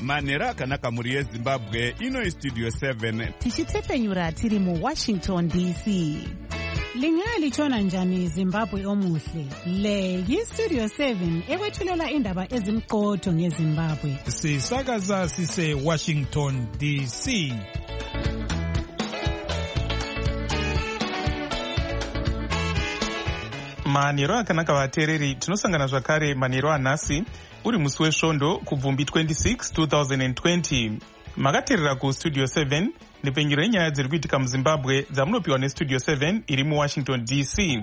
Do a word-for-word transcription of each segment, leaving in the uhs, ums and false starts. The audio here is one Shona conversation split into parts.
manhero akanaka mhuri yezimbabwe. Ino Studio seven tichitsepenyura tiri muWashington D C. Lingalitshona njani Zimbabwe omuhle? Le yiStudio seven ekwethulela indaba ezimqotho ngeZimbabwe. Sisakaza sise Washington D C. Manhero akanaka vateereri, tinosangana zvakare manhero anhasi uri musi wesvondo kubvumbi twenty-six twenty twenty. Makateerera kuStudio seven nepenyero yenyaya dziri kuitika muZimbabwe dzamunopiwa neStudio seven iri muWashington D C.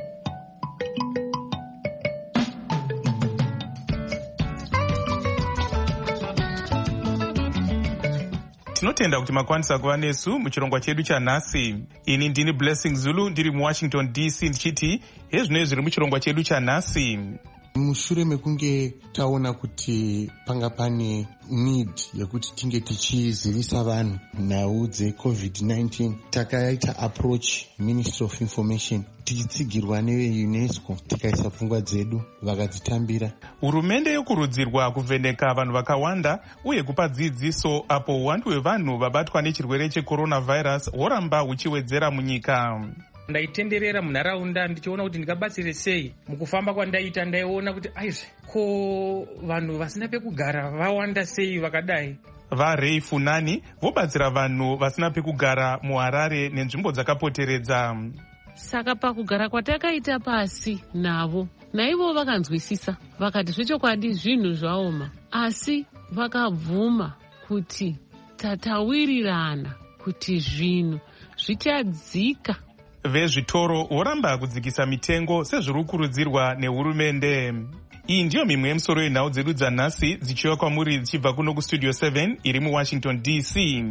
Tinotenda kuti makwanisa kuva nesu muchirongwa chedu chanhasi. Ini ndini Blessing Zulu ndiri muWashington D C ndichiti hezvinoi zviri muchirongwa chedu chanhasi. Mushure mekunge taona kuti panga pane need yekuti tinge tichizivisa vanhu nhau dzecovid nineteen, takaita approach Ministry of Information tichitsigirwa neveUNESCO tikaisa pfungwa dzedu vakadzitambira. Hurumende yokurudzirwa kuvheneka vanhu vakawanda uye kupa dzidziso apo uwandu hwevanhu vabatwa nechirwere checoronavirus horamba huchiwedzera munyika. Ndaitenderera munharaunda ndichiona kuti ndingabatsire sei. Mukufamba kwandaita ndaiona kuti aizve ko vanhu vasina pekugara vawanda sei vakadai. VaRay Funani vobatsira vanhu vasina pekugara muHarare nenzvimbo dzakapoteredza. Saka pakugara kwatakaita pasi navo, naivo vakanzwisisa vakati zvechokwadi zvinhu zvaoma, asi vakabvuma kuti tatawirirana kuti zvinhu zvichadzika. Vezvitoro voramba kudzikisa mitengo sezviri kukurudzirwa nehurumende. Iyi ndiyo mimwe yemisoro yenhau dzedu dzanhasi dzichiwa kwamuri dzichibva kuno kuStudio seven iri muWashington D C.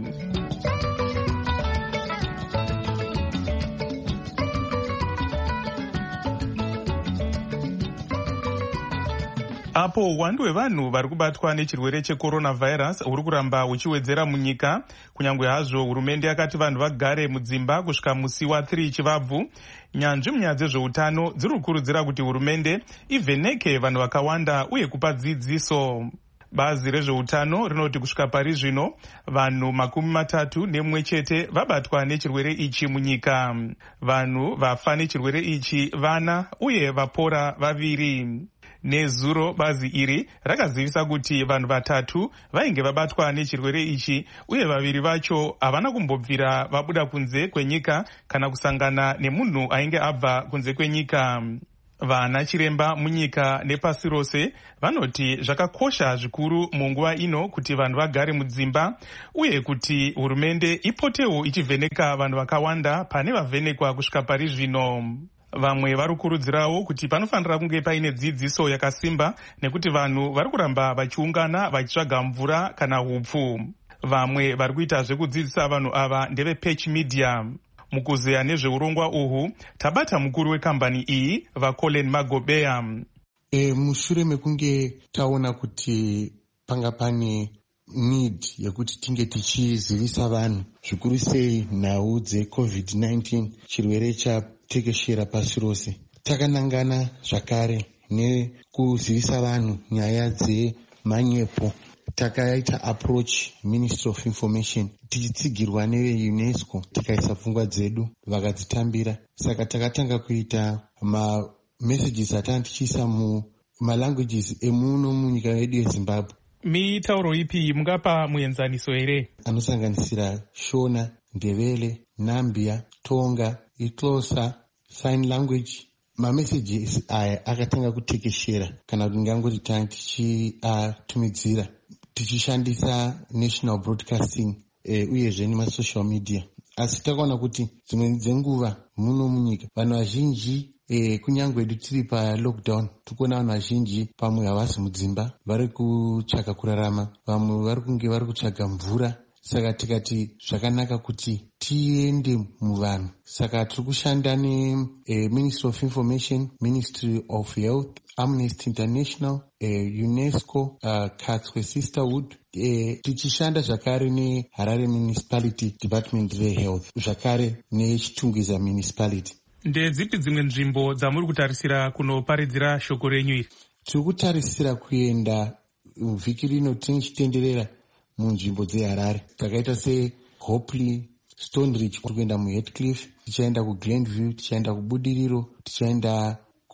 Apo uwandu hwevanhu vari kubatwa nechirwere checoronavirus huri kuramba huchiwedzera munyika, kunyange hazvo hurumende yakati vanhu vagare mudzimba kusvika musi wathiri chivabvu, nyanzvi munyaya dzezveutano dziri kukurudzira kuti hurumende ivheneke vanhu vakawanda uye kupa dzidziso. Bazi rezveutano rinoti kusvika pari zvino vanhu makumi matatu nemumwe chete vabatwa nechirwere ichi munyika. Vanhu vafa nechirwere ichi vana uye vapora vaviri. Nezuro bazi iri rakazivisa kuti vanhu vatatu vainge vabatwa nechirwere ichi uye vaviri vacho havana kumbobvira vabuda kunze kwenyika kana kusangana nemunhu ainge abva kunze kwenyika. Vana chiremba munyika nepasi rose vanoti zvakakosha zvikuru munguva ino kuti vanhu vagare mudzimba uye kuti hurumende ipotewo ichivheneka vanhu vakawanda pane vavhenekwa kusvika pari zvino. Vamwe vari kukurudzirawo kuti panofanira kunge paine dzidziso yakasimba nekuti vanhu vari kuramba vachiungana vachitsvaga mvura kana hupfu. Vamwe vari kuita zvekudzidzisa vanhu ava ndevePatch Media. Mukuzeya nezveurongwa uhu tabata mukuru wekambani iyi vaColin Magobeya. E, mushure mekunge taona kuti panga pane need yekuti tinge tichizivisa vanhu zvikuru sei nhau dzecovid nineteen, chirwere chatekeshera pasi rose, takanangana zvakare nekuzivisa vanhu nyaya dzemanyepo. Takaita approach Ministry of Information tichitsigirwa neveUNESCO tikaisa pfungwa dzedu vakadzitambira. Saka takatanga kuita ma-messages atanga tichiisa mumalanguages emuno munyika yedu yeZimbabwe. Mitauro ipi mungapa muenzaniso here? Anosanganisira Shona, Ndebele, Nambia, Tonga, iXhosa, sign language. Ma-messages aya akatanga kutekeshera kana kuti ngangoti tanga tichiatumidzira tichishandisa national broadcasting eh, uyezve nemasocial media. Asi takaona kuti dzimwe dzenguva muno munyika vanhu vazhinji eh, kunyange edu tiri palockdown tikuona vanhu vazhinji pamwe havasi mudzimba vari kutsvaga kurarama, vamwe vari kunge vari kutsvaga mvura. Saka tikati zvakanaka kuti tiende muvanhu. Saka tiri kushanda neMinistry of Information, Ministry of Health, Amnesty International, eh, UNESCO, uh, Katswe Sisterhood, eh, tichishanda zvakare neHarare Municipality Department reHealth, zvakare neChitungwiza Municipality. Ndedzipi dzimwe nzvimbo dzamuri kutarisira kunoparidzira shoko renyu iri? Tiri kutarisira kuenda vhiki rino tichitenderera munzvimbo dzeHarare dzakaita seHopley, Stone Ridge, kuenda muHeathcliff, tichaenda kuGlenview, tichaenda kuBudiriro, tichaenda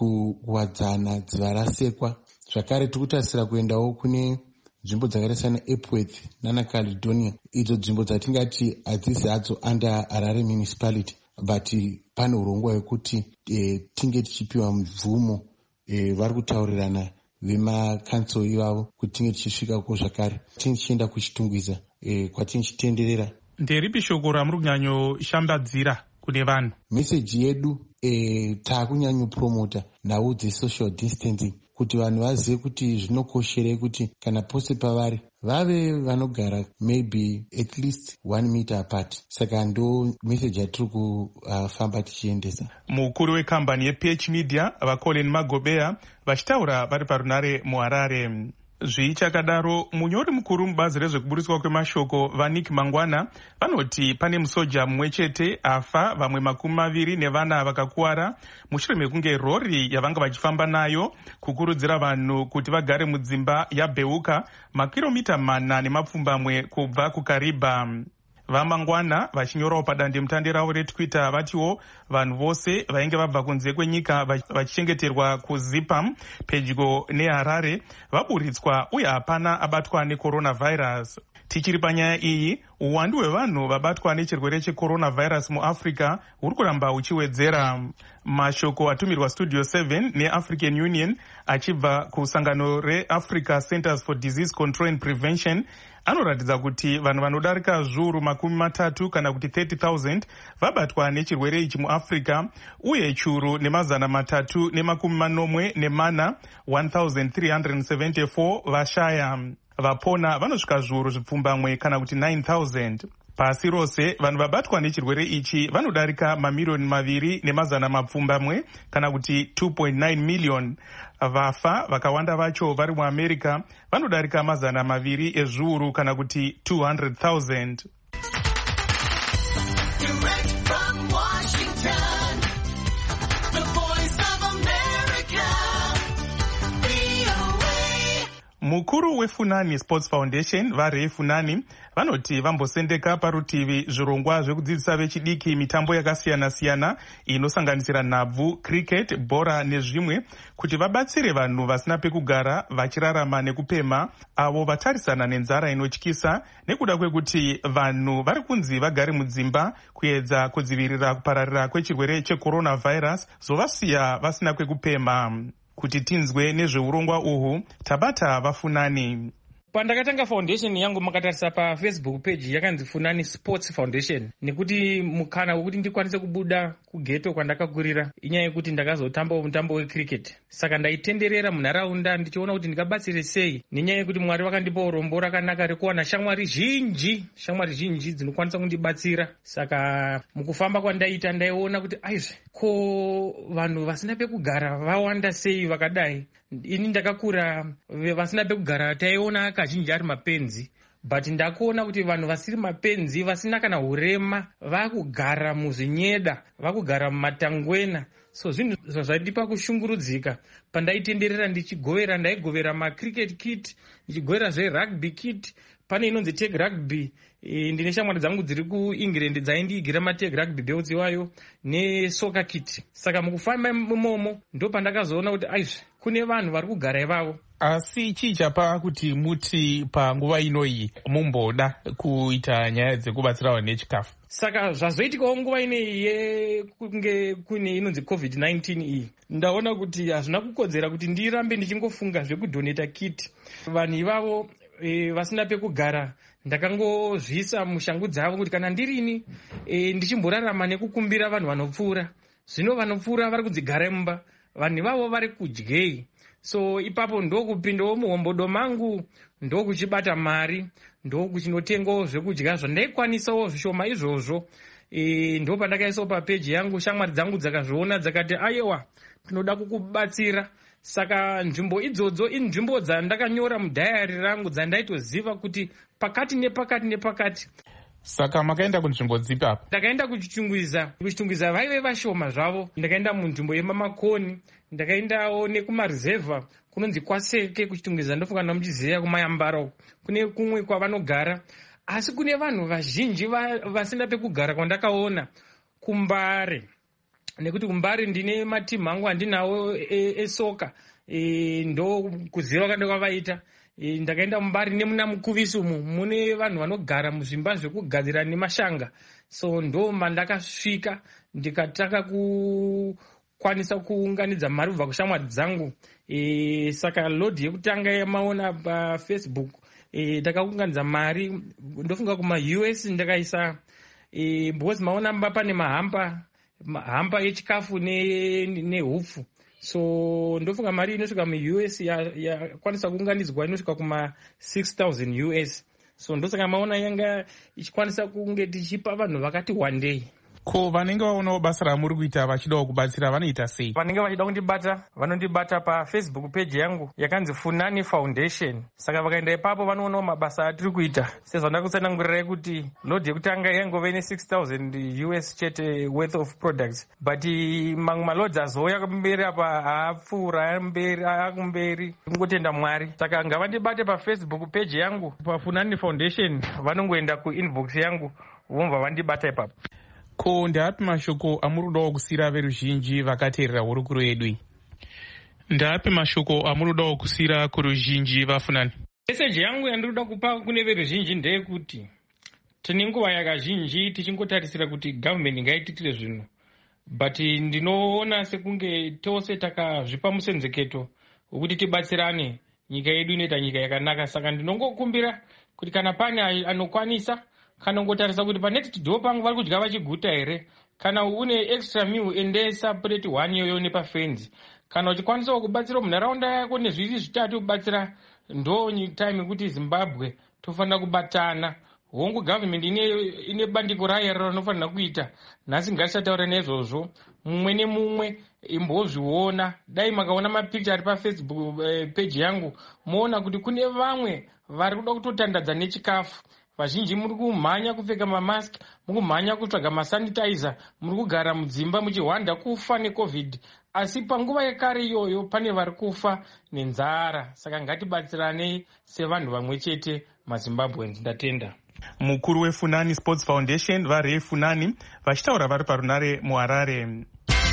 kuwadzana, dziva rasekwa. Zvakare tiri kutarisira kuendawo kune nzvimbo dzakaita sana Epworth nana Caledonia, idzo nzvimbo dzatingati hadzisi hadzo under Harare municipality, but pane urongwa hwekuti e, tinge tichipiwa mvumo. E, vari kutaurirana vemakanso ivavo kuti tinge tichisvikako zvakare tinge tichienda kuchitungwiza e, kwatinge tichitenderera. Nderipi shoko ramuri kunyanyoshambadzira kune vanhu? Meseji yedu e, taakunyanyopromota nhau dzesocial distancing kuti vanhu vazive kuti zvinokosherei kuti kana pose pavari vave vanogara maybe at least one meter apart. Saka ndo meseji yatiri kufamba uh, tichiendesa. Mukuru wekambani yeP H Media vaColin Magobea vachitaura vari parunare muHarare. Zvichakadaro, munyori mukuru mubazi rezvekuburitswa kwemashoko vaNick Mangwana vanoti pane musoja mumwe chete afa, vamwe makumi maviri nevana vakakuwara mushure mekunge rori yavanga vachifamba nayo kukurudzira vanhu kuti vagare mudzimba yabheuka makiromita mana nemapfumbamwe kubva kuKariba. VaMangwana vachinyorawo padandemutande ravo reTwitter vatiwo vanhu vose vainge vabva kunze kwenyika vachichengeterwa kuZipam pedyo neHarare vaburitswa uye hapana abatwa necoronavirus. Tichiri panyaya iyi, uwandu hwevanhu vabatwa nechirwere checoronavirus muAfrica huri kuramba huchiwedzera. Mashoko atumirwa Studio seven neAfrican Union achibva kusangano reAfrica Centers for Disease Control and Prevention anoratidza kuti vanhu vanodarika zviuru makumi matatu kana kuti thirty thousand vabatwa nechirwere ichi muAfrica, uye churu nemazana matatu nemakumi manomwe nemana one thousand three hundred seventy-four vashaya. Vapona vanosvika zviuru zvipfumbamwe kana kuti nine thousand. Pasi rose vanhu vabatwa nechirwere ichi vanodarika mamiliyoni maviri nemazana mapfumbamwe kana kuti two point nine million. Vafa vakawanda vacho vari muAmerica vanodarika mazana maviri ezviuru kana kuti two hundred thousand. Mukuru weFunani Sports Foundation vaRay Funani vanoti vambosendeka parutivi zvirongwa zvekudzidzisa vechidiki mitambo yakasiyana-siyana inosanganisira nhabvu, cricket, bhora nezvimwe kuti vabatsire vanhu vasina pekugara vachirarama nekupema avo vatarisana nenzara inotyisa nekuda kwekuti vanhu vari kunzi vagare mudzimba kuedza kudzivirira kupararira kwechirwere checoronavirus zovasiya vasina kwekupema. Kuti tinzwe nezveurongwa uhu tabata vaFunani. Pandakatanga foundation yangu makatarisa pa Facebook page yakanzi Funani Sports Foundation, nekuti mukana wekuti ndikwanise kubuda kugeto kwandakakurira inyaya yekuti ndakazotamba mutambo wecricket. Saka ndaitenderera munharaunda ndichiona kuti ndingabatsire sei, nenyaya yekuti Mwari vakandipa urombo rakanaka rekuwana shamwari zhinji, shamwari zhinji dzinokwanisa kundibatsira. Saka mukufamba kwandaita ndaiona kuti aizve ko vanhu vasina pekugara vawanda sei vakadai. Ini ndakakura vasina pekugara taiona kazhinji ari mapenzi, but ndakuona kuti vanhu vasiri mapenzi vasina kana urema vakugara muzvinyeda, vakugara mumatangwena. So zvinhu zvadipa kushungurudzika. Pandaitenderera ndichigovera, ndaigovera macricket kit, ndichigovera zverugby kit. Pane inonzi tag rugby, e, ndine shamwari dzangu dziri kuEngland dzaindiigira matag rugby belts iwayo nesoccer kit. Saka mukufamba imomo ndo pandakazoona kuti aizve kune vanhu vari kugara ivavo. Asi chii chapa kuti muti panguva inoyi mumboda kuita nyaya dzekubatsira vanhu nechikafu? Saka zvazoitikawo nguva ineyi yekunge kune inonzi covid nineteen iyi, ndaona kuti hazvina kukodzera kuti ndirambe ndichingofunga zvekudhoneta kit. Vanhu ivavo e, vasina pekugara ndakangozvisa mushangu dzavo kuti kana ndirini e, ndichimborarama nekukumbira vanhu vanopfuura. Zvino vanopfuura vari kudzigara mumba, vanhu ivavo vari kudyei. So ipapo ndokupindawo muhombodo mangu, ndokuchibata mari, ndokuchinotengawo zvekudya zvandaikwanisawo zvishoma izvozvo. E, ndo pandakaisawo papeji yangu, shamwari dzangu dzakazviona dzakati aiwa tinoda kukubatsira. Saka nzvimbo idzodzo inzvimbo dzandakanyora mudhayari rangu dzandaitoziva kuti pakati nepakati nepakati. Saka makaenda kunzvimbo dzipi apa? Ndakaenda kuchitungwiza. Kuchitungwiza vaive vashoma zvavo. Ndakaenda munzvimbo yemamakoni, ndakaendawo nekumaruzevha kunonzi Kwaseke kuchitungwiza. Ndofunga ndamuchiziva kumayambaro kune kumwe kwavanogara, asi kune vanhu vazhinji vasina pekugara kwandakaona kuMbare, nekuti kuMbare ndine matimu angu andinawo esoka e, ndo kuziva kanda kwavaita. E, ndakaenda muMbare nemuna Mukuvisi umu mune vanhu vanogara muzvimba zvekugadzira nemashanga, so ndo mandakasvika ndikataka kukwanisa kuunganidza mari kubva kushamwari dzangu. E, saka lodhi yekutanga yamaona paFacebook e, ndakaunganidza mari ndofunga kuma-U S ndakaisa e, because maona mba pane mahamba mahamba echikafu nehupfu ne so ndofunga mari inosvika mu-U S yakwanisa ya kuunganidzwa inosvika kuma six thousand U S. So ndosaka maona yanga ichikwanisa kunge tichipa vanhu vakati wandei. Ko vanenge vaonawo basa ramuri kuita vachidawo kubatsira vanoita sei? Vanenge vachida kundibata vanondibata paFacebook page yangu yakanzi Funani Foundation. Saka vakaenda ipapo vanoonawo mabasa atiri kuita. Sezvo ndakutsanangurirai kuti lodhi yekutanga yangove ne six thousand U S chete worth of products, but mamwe malodhi azouya kumberi apa haapfuura mberi akumberi, kungotenda Mwari. Saka ngavandibate paFacebook page yangu paFunani Foundation, vanongoenda kuinbox yangu vomva vandibata ipapo. Ko ndeapi mashoko amurudawo kusiyira veruzhinji vakateerera hurukuro yedu? Ndeapi mashoko amurudawo kusiyira kuruzhinji vafunani? Meseji yangu yandiroda kupa kune veruzhinji ndeyekuti tine nguva yakazhinji tichingotarisira kuti gavhumenti ngaititire zvinhu, but ndinoona sekunge tose takazvipa musenzeketo wekuti tibatsirane, nyika yedu inoita nyika yakanaka. Saka ndinongokumbira kuti kana pane anokwanisa kana ungotarisa kuti paneti tidho pangu vari kudya vachiguta here, kana une extra meal endesa plate one yoyo nepafenzi. Kana uchikwanisawo kubatsira munharaunda yako nezviri zvitatu kubatsira, ndo time yekuti Zimbabwe tofanira kubatana. Hongu gavhumenti ine, ine bandiko rayo rinofanira kuita. Nhasi ngatisataura nezvozvo, mumwe nemumwe imbozviona. Dai makaona mapikicha ari paFacebook eh, page yangu moona kuti kune vamwe vari kuda kutotandadza nechikafu. Vazhinji muri kumhanya kupfeka mamask, muri kumhanya kutsvaga masanitizer, muri kugara mudzimba muchihwanda kufa neCovid. Asi panguva yekare iyoyo pane vari kufa nenzara. Saka ngatibatsiranei sevanhu vamwe chete maZimbabweans. Ndatenda. Mukuru weFunani Sports Foundation vaRay Funani vachitaura vari parunare muHarare.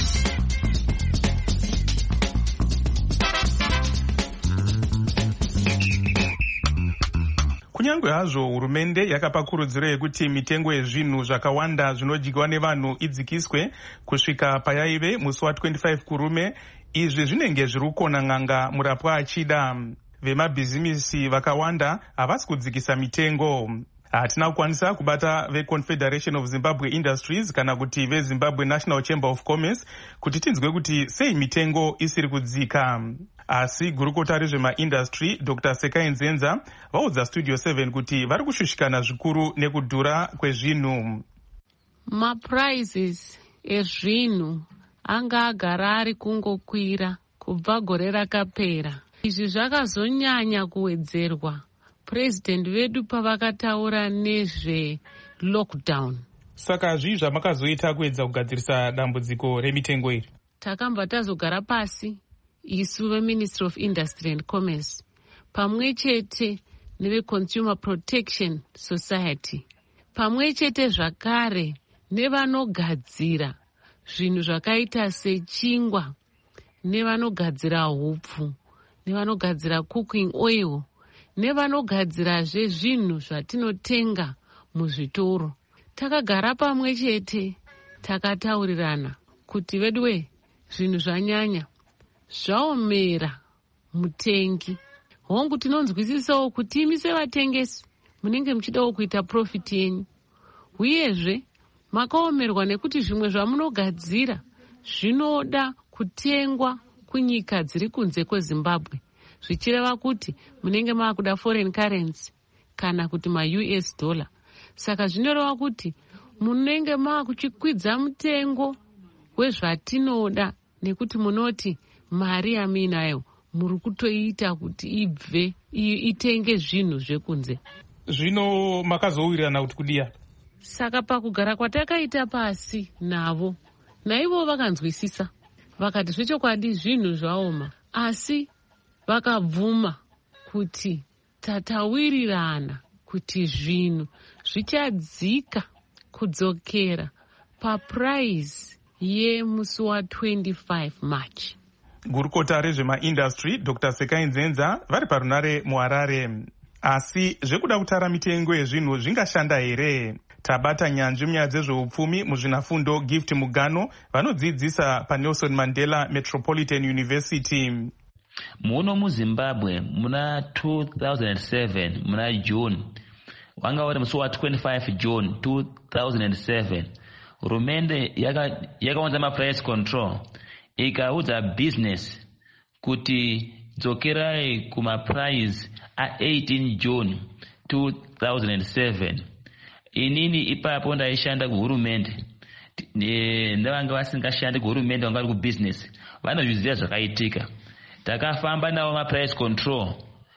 Kunyange hazvo hurumende yakapa kurudziro yekuti mitengo yezvinhu zvakawanda zvinodyiwa nevanhu idzikiswe kusvika payaive musi wa25 kurume, izvi zvinenge zviri kukona n'anga murapwa achida. Vemabhizimisi vakawanda havasi kudzikisa mitengo. Hatina kukwanisa kubata veConfederation of Zimbabwe Industries kana kuti veZimbabwe National Chamber of Commerce kuti tinzwe kuti sei mitengo isiri kudzika. Asi gurukota rezvemaindustry Doctor Sekai Nzenza vaudza Studio seven kuti vari kushushikana zvikuru nekudhura kwezvinhu. Maprizes ezvinhu anga agara ari kungokwira kubva gore rakapera. Izvi zvakazonyanya kuwedzerwa President vedu pavakataura nezve lockdown. Saka zvii zvamakazoita kuedza kugadzirisa dambudziko remitengo iri? Takamba tazogara pasi isu veMinistry of Industry and Commerce pamwe chete neveConsumer Protection Society, pamwe chete zvakare nevanogadzira zvinhu zvakaita sechingwa, nevanogadzira hupfu, nevanogadzira cooking oil, nevanogadzirazve zvinhu zvatinotenga muzvitoro. Takagara pamwe chete takataurirana kuti vedwe zvinhu zvanyanya zvaomera mutengi. Hongu tinonzwisisawo kuti imi sevatengesi munenge muchidawo kuita profit yenyu, uyezve makaomerwa nekuti zvimwe zvamunogadzira zvinoda kutengwa kunyika dziri kunze kweZimbabwe, zvichireva kuti munenge maakuda foreign currency kana kuti ma-U S dollar. Saka zvinoreva kuti munenge maakuchikwidza mutengo wezvatinoda nekuti munoti mari yamuinayo muri kutoita kuti ibve itenge zvinhu zvekunze. Zvino makazowirirana kuti kudia? Saka pakugara kwatakaita pasi navo, naivo vakanzwisisa, vakati zvechokwadi zvinhu zvaoma, asi vakabvuma kuti tatawirirana kuti zvinhu zvichadzika kudzokera papuraizi yemusi wa twenty-five March. Gurukota rezvemaindastry Doctor Sekai Nzenza vari parunare muHarare. Asi zvekuda kutara mitengo yezvinhu zvingashanda here? Tabata nyanzvi munyaya dzezveupfumi muzvinafundo Gift Mugano vanodzidzisa paNelson Mandela Metropolitan University. Muno muZimbabwe muna two thousand seven muna June wanga uri musi wa twenty-five June two thousand seven, hurumende yakaunza maprice control ikaudza business kuti dzokerai kumaprice a eighteen June two thousand seven. Inini ipapo ndaishanda kuhurumende, ndavanga vasingashandi kuhurumende, vanga vari kubusiness, vanozviziva zvakaitika. Takafamba navo maprice control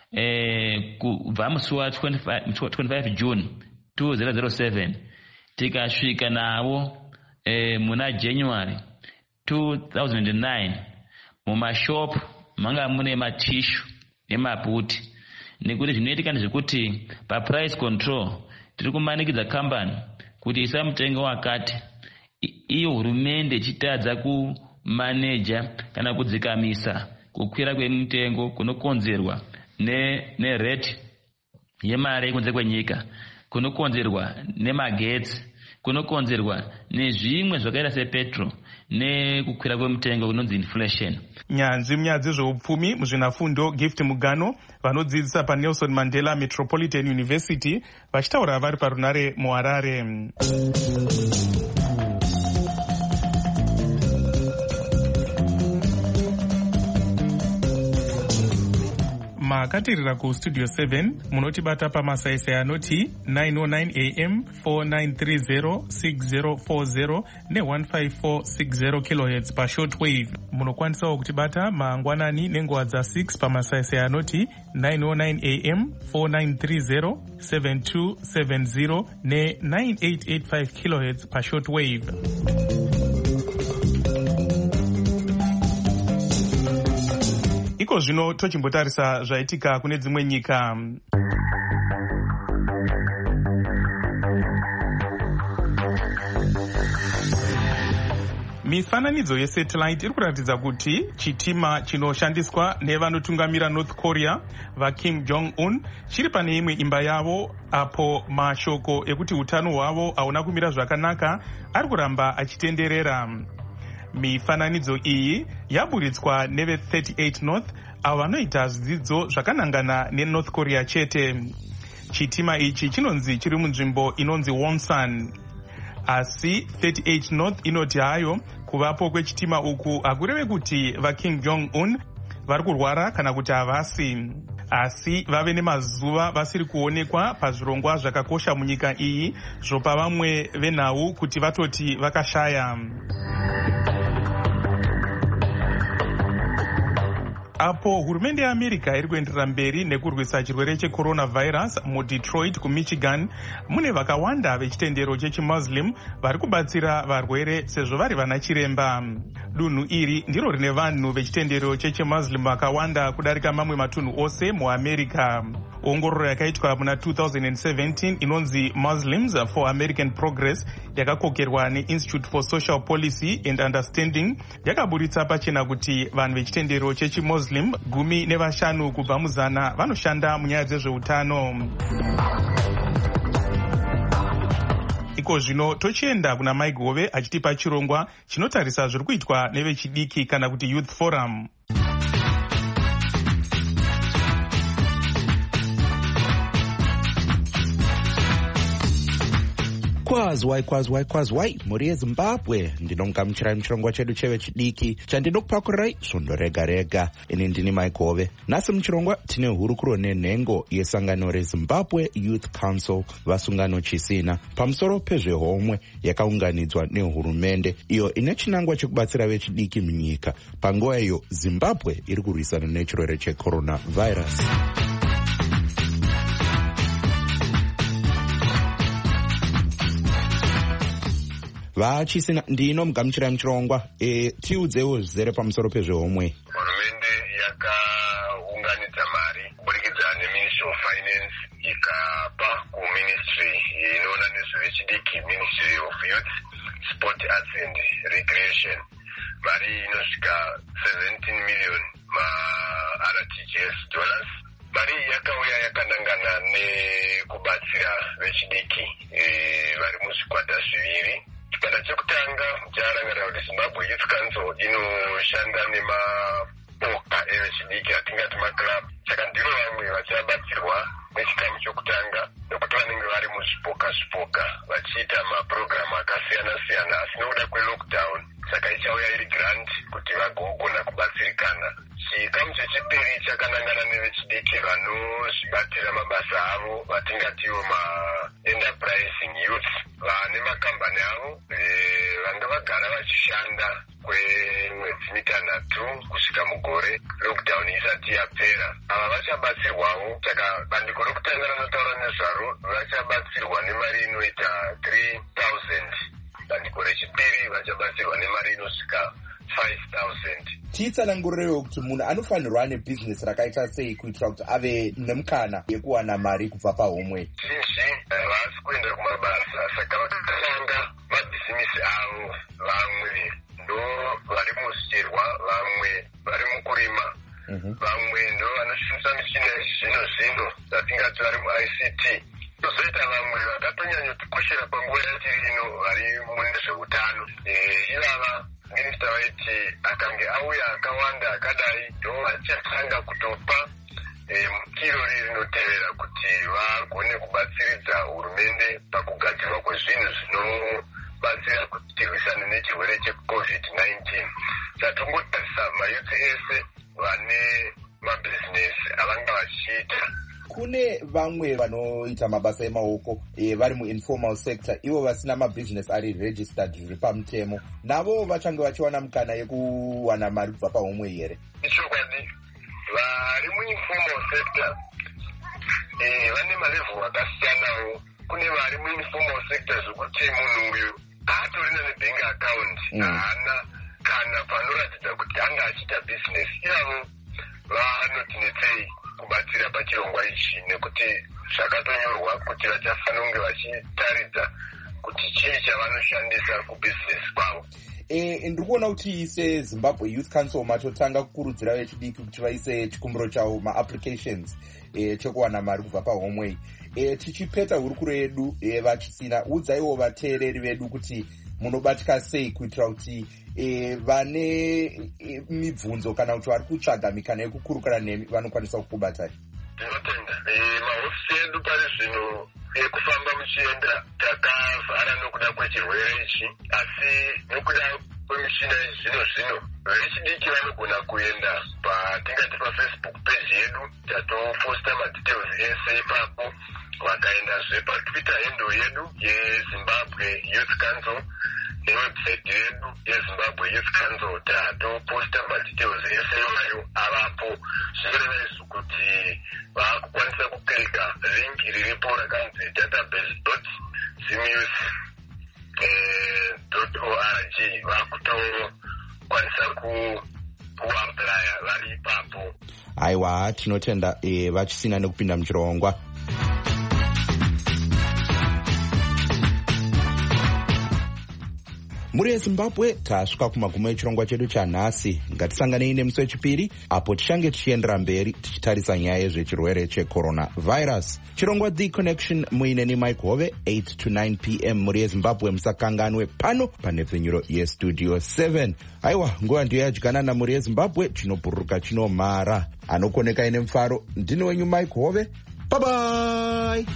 eh, kubva musi wa twenty-five June two thousand seven tikasvika navo eh, muna January two thousand nine mumashop manga mune matishu nemaputi, nekuti zvinoitika ndezvekuti paprice control tiri kumanikidza kambani kuti isa mutengo wakati, iyo hurumende ichitadza kumaneja kana kudzikamisa kukwira kwemitengo kunokonzerwa nerate yemari kunze kwenyika, kunokonzerwa nemagetsi, kunokonzerwa nezvimwe zvakaita sepetrol nekukwira kwemitengo kunonzi inflation. Nyanzvi munyaya dzezveupfumi muzvinafundo Gift Mugano vanodzidzisa paNelson Mandela Metropolitan University vachitaura vari parunare muHarare. Makatirira kustudio seven munotibata pamasaisai anoti nine oh nine A M, four nine three zero, six zero four zero ne one five four six zero kilohertz pa shortwave. Munokwanisawo kutibata mangwanani nenguva dza six pamasaisai anoti nine oh nine A M, four nine three zero, seven two seven zero ne nine eight eight five kilohertz pa shortwave. Iko zvino tochimbotarisa zvaitika kune dzimwe nyika. Mifananidzo yesatellite iri kuratidza kuti chitima chinoshandiswa nevanotungamira North Korea vaKim Jong-un chiri pane imwe imba yavo, apo mashoko ekuti utano hwavo hauna kumira zvakanaka ari kuramba achitenderera. Mifananidzo iyi yaburitswa neve thirty-eight North avo vanoita zvidzidzo zvakanangana neNorth Korea chete. Chitima ichi chinonzi chiri munzvimbo inonzi Wonsan. Asi thirty-eight North inoti hayo kuvapo kwechitima uku hakureve kuti vaKim Jong-un vari kurwara kana kuti havasi, asi vave nemazuva vasiri kuonekwa pazvirongwa zvakakosha munyika iyi zvopa vamwe venhau kuti vatoti vakashaya. Apo hurumende yeAmerica iri kuenderera mberi nekurwisa chirwere checoronavirus muDetroit kuMichigan, mune vakawanda vechitendero chechimuslim vari kubatsira varwere sezvo vari vana chiremba. Dunhu iri ndiro rine vanhu vechitendero chechimuslim vakawanda kudarika mamwe matunhu ose muAmerica. Ongororo yakaitwa muna two thousand seventeen inonzi Muslims for American Progress yakakokerwa neInstitute for Social Policy and Understanding yakaburitsa pachena kuti vanhu vechitendero chechimuslim gumi nevashanu kubva muzana vanoshanda munyaya dzezveutano. Iko zvino tochienda kuna Maigove achitipa chirongwa chinotarisa zviri kuitwa nevechidiki kana kuti Youth Forum. Kwazwai kwazwai kwazwai muri yeZimbabwe, ndinomugamuchirai muchirongwa chedu chevechidiki chandinokupakurai svondo rega rega. Ini ndini Maigove. Nhasi muchirongwa tine hurukuro nenhengo yesangano reZimbabwe Youth Council vasungano chisina pamusoro pezvehomwe yakaunganidzwa nehurumende iyo ine chinangwa chekubatsira vechidiki munyika. Panguva iyo Zimbabwe iri kurwisana nechirwere checoronavirus. vachisina ndino mugamuchira muchirongwa e, tiudzewo zvizere pamusoro pezvehomwe. Hurumende yakaunganidza mari kuburikidza neministry of finance ikapa kuministry inoona nezvevechidiki, ministry of youth, sport, arts and recreation, mari inosvika seventeen million ma-R T G S dollars. Mari yakauya yakanangana nekubatsira vechidiki vari muzvikwata zviviri. Chikwata chekutanga charangarira kuti Zimbabwe Youth Council inoshanda nemaboka evechidiki atingati maclub. Saka ndiro vamwe vachabatsirwa nechikamu chokutanga nekuti vanenge vari muzvipoka zvipoka vachiita mapurogiramu akasiyana-siyana, asi nokuda kwelockdown saka ichauya iri grant kuti vagogona kubatsirikana. Chikamu chechipiri chakanangana nevechidiki vanozvibatira mabasa avo vatingatiwo ma-enterprising youth, vane makambani avo vanga vagara vachishanda kwemwedzi mitanhatu kusvika mugore lockdown isati yapera. Ava vachabatsirwawo, saka bandiko rokutanga rinotaura nezvaro vachabatsirwa nemari inoita three thousand. Bandiko rechipiri vachabatsirwa nemari inosvika five thousand. Titsanangurirewo kuti munhu anofanirwa ane bhizinesi rakaita sei kuitira kuti ave nemukana yekuwana mari kubva pahomwe. Zhinji havasi kuenda kumabasa, saka vakatanga mabhizinesi avo. Vamwe ndo vari muzvicherwa, vamwe vari mukurima, vamwe ndo vanoshandisa michina yezvino zvino zatingati vari mu-I C T. Tozoita vamwe vakatonyanyotikoshera panguva yatiri ino vari munezveutano. Ivava minista waiti akange auya akawanda akadai ndo vachatanga kutopa mukiro riri rinotevera kuti vagone kubatsiridza hurumende pakugadzirwa kwezvinhu zvinobatsira kuti tirwisane nechirwere checovid nineteen. Tatongotarisa mayuthi ese vane mabhizinesi avanga vachiita. Kune vamwe vanoita mabasa emaoko e, vari muinformal sector, ivo vasina mabhizinesi ari registered zviri pamutemo, navo vachange vachiwana mukana yekuwana mari kubva pahomwe here? Ichokwadi, vari muinformal sector e, vane malevel akasiyanawo. Kune vari muinformal sector zvokuti munhu uyu haatorina nebank account, haana kana panoratidza kuti anga achiita business. Ivavo vanotinetsei kubatsira pachirongwa ichi nekuti zvakatonyorwa kuti vachafanira kunge vachitaridza kuti chii chavanoshandisa kubhizinesi kwavo. E, ndiri kuona kuti seZimbabwe Youth Council matotanga kukurudzira vechidiki kuti vaise chikumbiro chavo maapplications e, chekuwana mari kubva pahomwe. E, tichipeta hurukuro yedu e, vachisina, udzaiwo vateereri vedu kuti munobatika sei kuitira kuti e, vane e, mibvunzo kana kuti vari kutsvaga mikana yekukurukura nemi vanokwanisa kukubatai. Ndinotenda mahofisi edu pari zvino ekufamba muchienda takavhara nokuda kwechirwere ichi, asi nokuda kwemishina zvino zvino vechidiki vanogona kuenda patingati pafacebook page yedu tatoposta madetails ese ipapo, vakaendazve patwitter handle yedu yeZimbabwe Youth Council newebsite yedu yeZimbabwe Youth Council tatoposta madetails ese iwayo avapo. Zvinoreva izvo kuti vakukwanisa kuklika link riripo rakanzi database dot zimyouth dot org, vakutokwanisa kuaplya vari ipapo. Aiwa, tinotenda e, vachisina nekupinda muchirongwa. Muri yeZimbabwe tasvika kumagumo echirongwa chedu chanhasi. Ngatisanganei nemusi wechipiri apo tichange tichiendera mberi tichitarisa nyaya yezvechirwere cheCoronavirus. Chirongwa The Connection muineni Mike Hove, eight to nine p m muri yeZimbabwe. Musakanganwe pano panepfenyuro yestudio seven. Aiwa, nguva ndiyo yadyanana muri yeZimbabwe, chinobhururuka chinomhara. Anokoneka ine mufaro, ndini wenyu Mike Hove. Bye bye.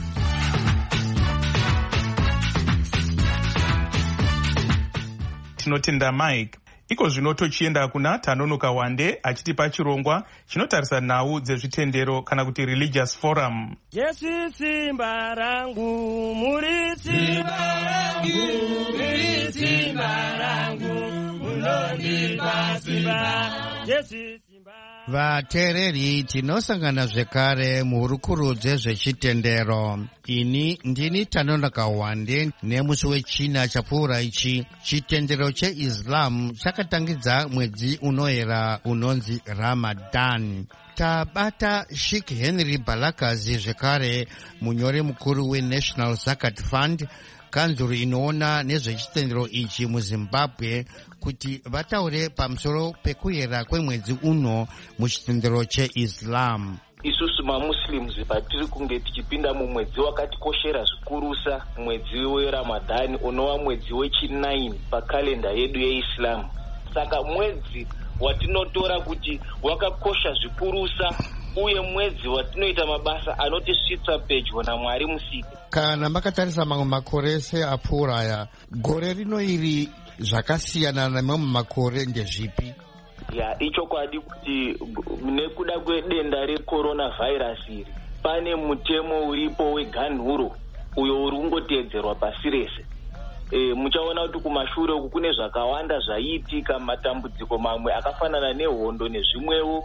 Tinotenda Mike. Iko zvino tochienda kuna Tanonoka Wande achitipa chirongwa chinotarisa nhau dzezvitendero kana kuti religious forum. Jesu simba rangu, muri simba rangu, muri simba rangu, munondipa simba. Jesu simba. Vateereri, tinosangana zvekare muhurukuro dzezvechitendero. Ini ndini Tanonaka Wande. Nemusi wechina chapfuura ichi, chitendero cheIslam chakatangidza mwedzi unoyera unonzi Ramadan. Tabata Sheikh Henry Balakazi zvekare, munyori mukuru weNational Zakat Fund, kanzuro inoona nezvechitendero ichi muZimbabwe, kuti vataure pamusoro pekuyera kwemwedzi uno muchitendero cheIslam. Isusu maMuslims patiri kunge tichipinda mumwedzi wakatikoshera zvikurusa, mwedzi weRamadhani unova mwedzi wechinaini pakalenda yedu yeIslam. Saka mwedzi watinotora kuti wakakosha zvikurusa, uye mwedzi watinoita mabasa anotisvitsa pedyo naMwari Musiki. Kana makatarisa mamwe makore seapfuura aya, gore rino iri zvakasiyana namamwe makore ndezvipi? Ya, ichokwadi kuti nekuda kwedenda reCoronavirus iri, pane mutemo uripo weganhuro uyo uri kungoteedzerwa pasi rese. E, muchaona kuti kumashure uku kune zvakawanda zvaiitika, matambudziko mamwe akafanana nehondo nezvimwewo,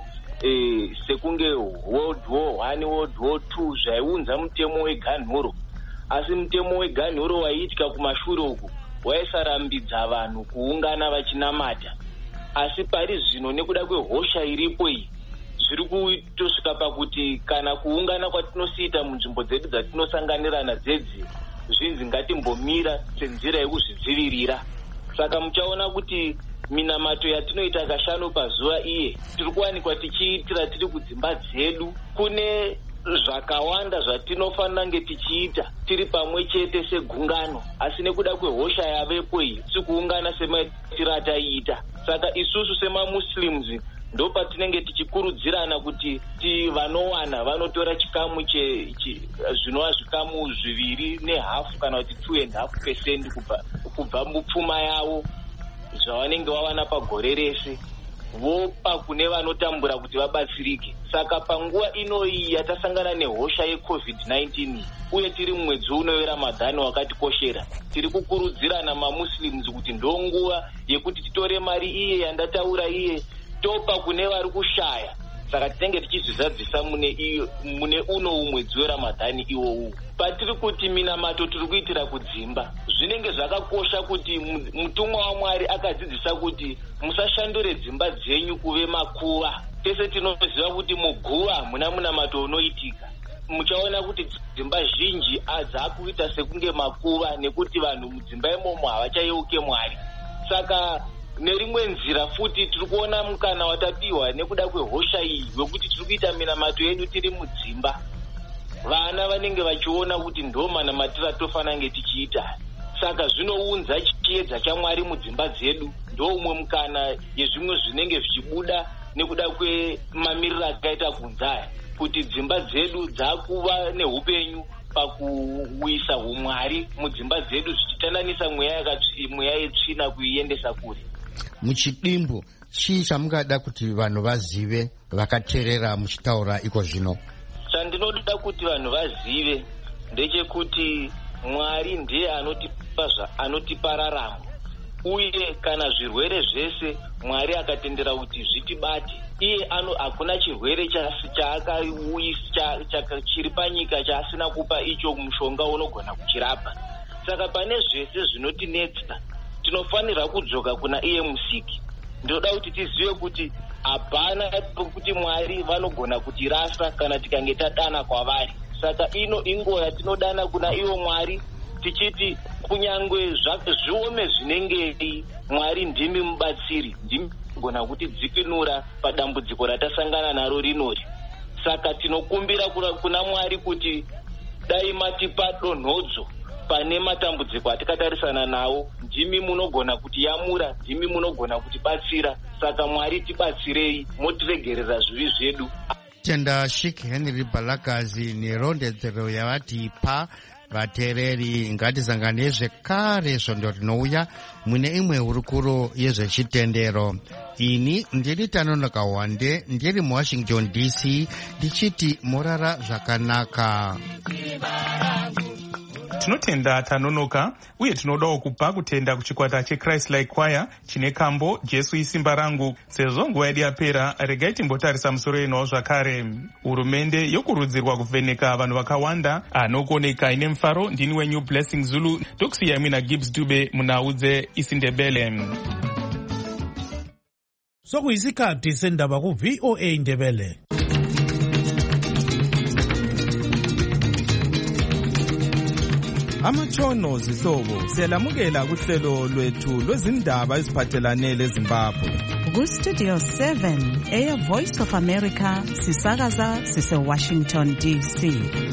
e, sekunge World War One, World War Two zvaiunza mutemo weganhuro. Asi mutemo weganhuro waiitika kumashure uku waisarambidza vanhu kuungana vachinamata. Asi pari zvino nekuda kwehosha iripo iyi, zviri kutosvika pakuti kana kuungana kwatinosiita munzvimbo dzedu dzatinosanganirana dzedzi, zvinzi ngatimbomira senzira yekuzvidzivirira. Saka muchaona kuti minamato yatinoita kashanu pazuva iye tiri kuwanikwa tichiitira tiri kudzimba dzedu. Kune zvakawanda zvatinofanira nge tichiita tiri pamwe chete segungano, asi nekuda kwehosha yavepo iyi sikuungana semaitira taiita. Saka isusu semaMuslims ndo patinenge tichikurudzirana kuti ti vanowana vanotora chikamu che zvinova zvikamu zviviri nehafu kana kuti two and half percent kubva kubva mupfuma yavo zvavanenge vawana pagore rese, vopa kune vanotambura kuti vabatsirike. Saka panguva ino iyi yatasangana nehosha yecovid nineteen uye tiri mumwedzi uno weRamadhani wakatikoshera, tiri kukurudzirana maMuslims kuti ndo nguva yekuti titore mari iye yandataura iye topa kune vari kushaya. Saka tinenge tichizvizadzisa mune iyo mune uno umwedzi weRamadhani iwowu. Patiri kuti minamato tiri kuitira kudzimba, zvinenge zvakakosha kuti mutumwa waMwari akadzidzisa kuti musashandure dzimba dzenyu kuve makuva. Tese tinoziva kuti muguva muna munamato unoitika. Muchaona kuti dzimba zhinji adzakuita sekunge makuva nekuti vanhu mudzimba imomo havachayeuke Mwari. Saka nerimwe nzira futi tiri kuona mukana watapiwa nekuda kwehosha iyi wekuti tiri kuita minamato yedu tiri mudzimba. Vana vanenge vachiona kuti ndo manamatira tofanira nge tichiita. Saka zvinounza chiedza chaMwari mudzimba dzedu. Ndo umwe mukana yezvimwe zvinenge zvichibuda nekuda kwemamiriro akaita kunzaya, kuti dzimba dzedu dzakuva neupenyu pakuisa umwari mudzimba dzedu zvichitandanisa mweya yetsvina kuiendesa kure. Muchidimbu chii chamungada kuti vanhu vazive vakateerera muchitaura iko zvino? Chandinoda kuti vanhu vazive ndechekuti Mwari ndiye anotipa anotipa raramo, uye kana zvirwere zvese Mwari akatendera kuti zvitibate, iye ano hakuna chirwere chaakauyisa chiri panyika chaasina kupa icho mushonga unogona kuchirapa. Saka pane zvese zvinotinetsa tinofanira kudzoka kuna iye Musiki. Ndoda kuti tizive kuti hapana kuti Mwari vanogona kutirasa kana tikange tadana kwavari. Saka ino inguva yatinodana kuna iwo Mwari tichiti kunyangwe zviome zvinengei, Mwari ndimi mubatsiri, ndimi gona kuti dzikinura padambudziko ratasangana naro rinori. Saka tinokumbira kuna Mwari kuti dai matipa donhodzo pane matambudziko atikatarisana nawo. Ndimi munogona kutiyamura, ndimi munogona kutibatsira. Saka Mwari tibatsirei, motiregerera zvivi zvedu. Tenda Sheikh Henry Balakazi nerondedzero yavatipa vateereri. Ngatizangane zvekare svondo rinouya mune imwe hurukuro yezvechitendero. Ini ndiri Tanonaka Wande, ndiri muWashington D C, ndichiti morara zvakanaka. tinotenda tanonoka uye tinodawo kupa kutenda kuchikwata cheChrist Like Choir chine kambo Jesu isimba rangu. Sezvo nguva yedu yapera, regai timbotarisa musoro yenhau zvakare. Hurumende yokurudzirwa kuvheneka vanhu vakawanda anokoneka ine mufaro. Ndini wenyu Blessing Zulu, ndokusiya mina Gibbs Dube munhau dzeIsiNdebele. Sokuyisikhathi sendaba ku-V O A Ndebele. Amatshono zihlobo siyalamukela kuhlelo lwethu lwezindaba eziphathelane leZimbabwe. Ku-Studio seven, Air Voice of America, sisakaza sise-Washington D C.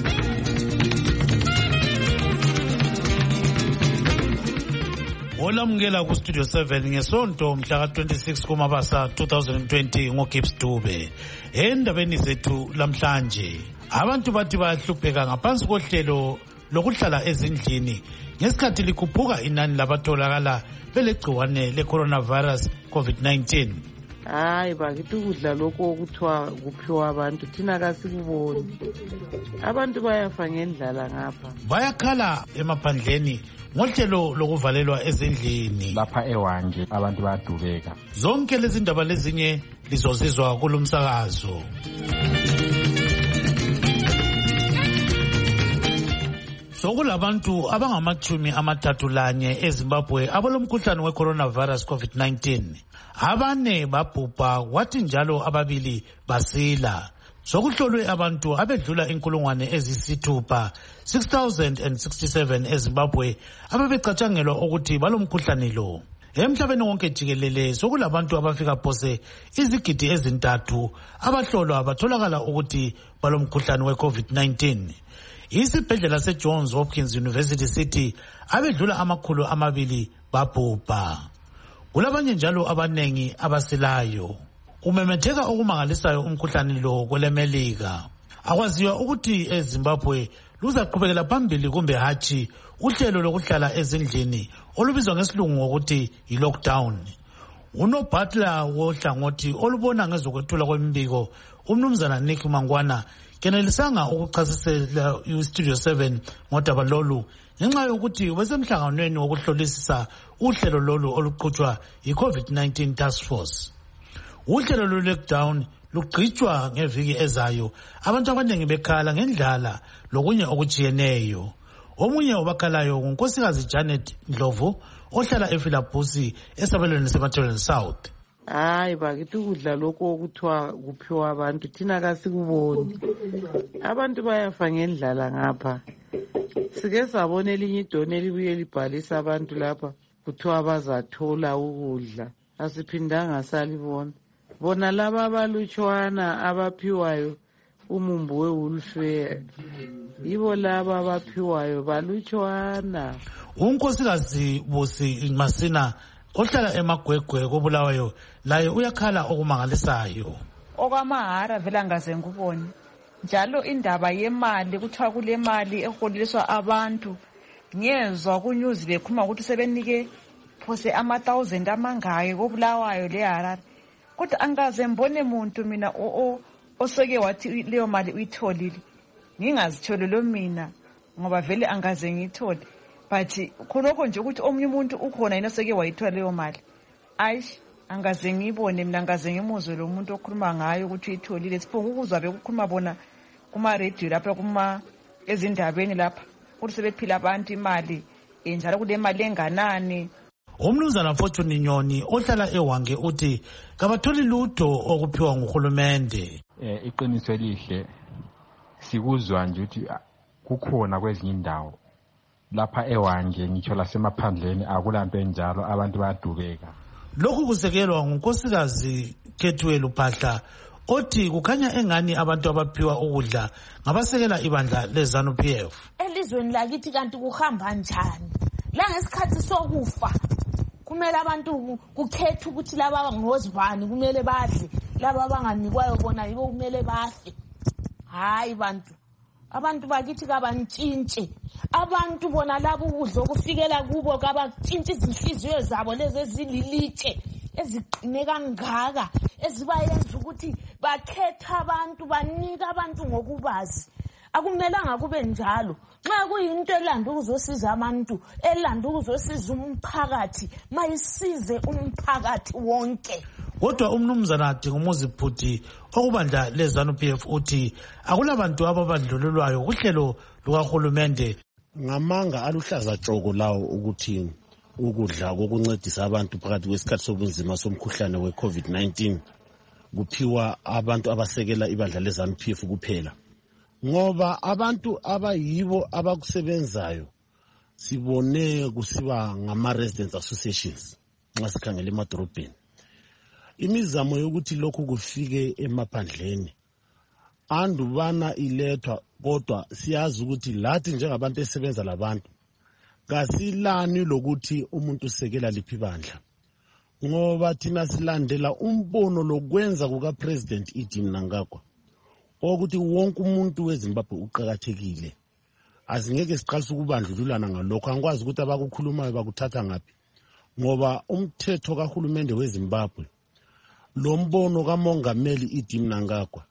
Olamukela ku-Studio seven ngesonto mhla ka twenty-six kuMabasa two thousand twenty ngoGibbs Dube. Endabeni zethu lamhlanje, abantu bathi bayahlupheka ngaphansi kohlelo lokuhlala ezindlini ngesikhathi likhuphuka inani labatholakala belegciwane le-coronavirus COVID nineteen. Hayi bakithi ukudla lokho okuthiwa kuphiwa abantu thina kasikuboni. Abantu bayafa ngendlala ngapha. Bayakhala emaphandleni ngohlelo lokuvalelwa ezindlini. Lapha eWanje abantu bayadubeka. Zonke lezi ndaba lezinye lizozizwa kulumsakazo. Sokulabantu abangamachumi amathathu lanye eZimbabwe abalomkhuhlane we-coronavirus COVID nineteen. Abane babhubha kwathi njalo ababili basila. Sokuhlolwe abantu abedlula inkulungwane ezisithupha six thousand sixty-seven eZimbabwe ababecatshangelwa ukuthi balomkhuhlane lo. Emhlabeni wonke jikelele sokulabantu abafika phose izigidi ezintathu abahlolwa batholakala ukuthi balomkhuhlane we-COVID nineteen. Isibhedlela seJohns Hopkins University City abedlula amakhulu amabili babhubha. Kulabanye njalo abanengi abasilayo. Umemetheka okumangalisayo umkhuhlane lo kwelemelika. Akwaziwa ukuthi eZimbabwe luzaqhubekela phambili kumbe hatshi uhlelo lokuhlala ezindlini olubizwa ngesilungu ngokuthi yi-lockdown. Unobhatla wohlangothi olubona ngezokwethula kwemibiko umnumzana Nick Mangwana kenelisanga ukuchasisela iStudio seven ngodaba lolu ngenxa yokuthi ubesemhlanganweni wokuhlolisisa uhlelo lolu oluqhutshwa yi-COVID nineteen Task Force. Uhlelo lwe-lockdown lugqitshwa ngeviki ezayo, abantu abaningi bekhala ngendlala lokunye okujiyeneyo. Omunye obakhalayo ngunkosikazi Janet Ndlovu ohlala ePhilabhusi esabelweni seMathebeleni South. Hayi bakithi ukudla lokho okuthiwa kuphiwa abantu thina kasikuboni. Abantu bayafa ngendlala ngapha. Sike sabona elinye idoni elibuye libhalisa abantu lapha kuthiwa bazathola ukudla. Asiphindanga salibona. Bona laba abalutshwana abaphiwayo umumbu we-Wolfare. Yibo laba abaphiwayo balutshwana. Unkosikazi Busi Masina ohlala eMagwegwe koBulawayo laye uyakhala okumangalisayo. Okwamahara vela ngaze ngubone. Njalo indaba yemali kuthiwa kule mali eholiswa abantu. Ngiyezwa kunews bekhuluma ukuthi sebenike phose ama thousand amangayo koBulawayo leHarare. Kodwa angaze mbone umuntu mina o oseke wathi leyo mali uyitholile. Ngingazithole lo mina ngoba vele angaze ngithole. But khonokho nje ukuthi omunye umuntu ukhona yena seke wayithola leyo mali. Ayish angaze ngibone mina angaze ngimuzwe lo muntu okhuluma ngayo ukuthi uyitholile. Siphonga ukuzwa bekukhuluma bona kuma radio lapha kuma ezindabeni lapha ukuthi sebephila abantu imali enjalo kule mali enganani. Umnumzana Fortune Nyoni ohlala eWange uthi kabatholi lutho okuphiwa nguhulumende. Eh iqiniso elihle sikuzwa nje ukuthi kukhona kwezinye indawo lapha eWange ngitsho lasemaphandleni akulanto enjalo abantu bayadubeka. Lokhu kusekelwa ngunkosikazi Khethwelu Phahla othi kukhanya engani abantu abaphiwa ukudla ngabasekela ibandla leZANU P F. Elizweni lakithi kanti kuhamba njani? La ngesikhathi sokufa kumele abantu kukhetha ukuthi laba ngozibani kumele badle, laba abanganikwayo bona yibo kumele bafe. Hayi bantu, abantu bakithi kabantshintshe. Abantu bona labo ukudla okufikela kubo kabatshintshe izinhliziyo zabo lezi ezililitshe eziqine kangaka ezibayenza ukuthi bakhetha abantu banika abantu ngokubazi. akumelanga kube njalo. Nxa kuyinto elanda ukuzosiza abantu, elanda ukuzosiza umphakathi, mayisize umphakathi wonke. Kodwa umnumzana Dingumuzi Bhuti okubandla leZANU P F uthi akulabantu ababandlululwayo kuhlelo lukahulumende. Ngamanga aluhlaza tshoko lawo ukuthi ukudla kokuncedisa abantu phakathi kwesikhathi sobunzima somkhuhlane we COVID nineteen kuphiwa abantu abasekela ibandla leZANU P F kuphela, ngoba abantu abayibo abakusebenzayo sibone kusiba ngama residents associations nxa sikhangela emadorobheni. Imizamo yokuthi lokhu kufike emaphandleni andubana ilethwa, kodwa siyazi ukuthi lathi njengabantu esebenza labantu kasilani lokuthi umuntu usekela liphi bandla, ngoba thina silandela umbono lokwenza kuka President Idi Mnangagwa ukuthi wonke umuntu weZimbabwe uqhakathekile. Azingeke siqalise ukubandlululana ngalokho, angikwazi ukuthi abakukhulumayo bakuthatha ngaphi, ngoba umthetho kahulumende weZimbabwe lo mbono kamongameli Idi Mnangagwa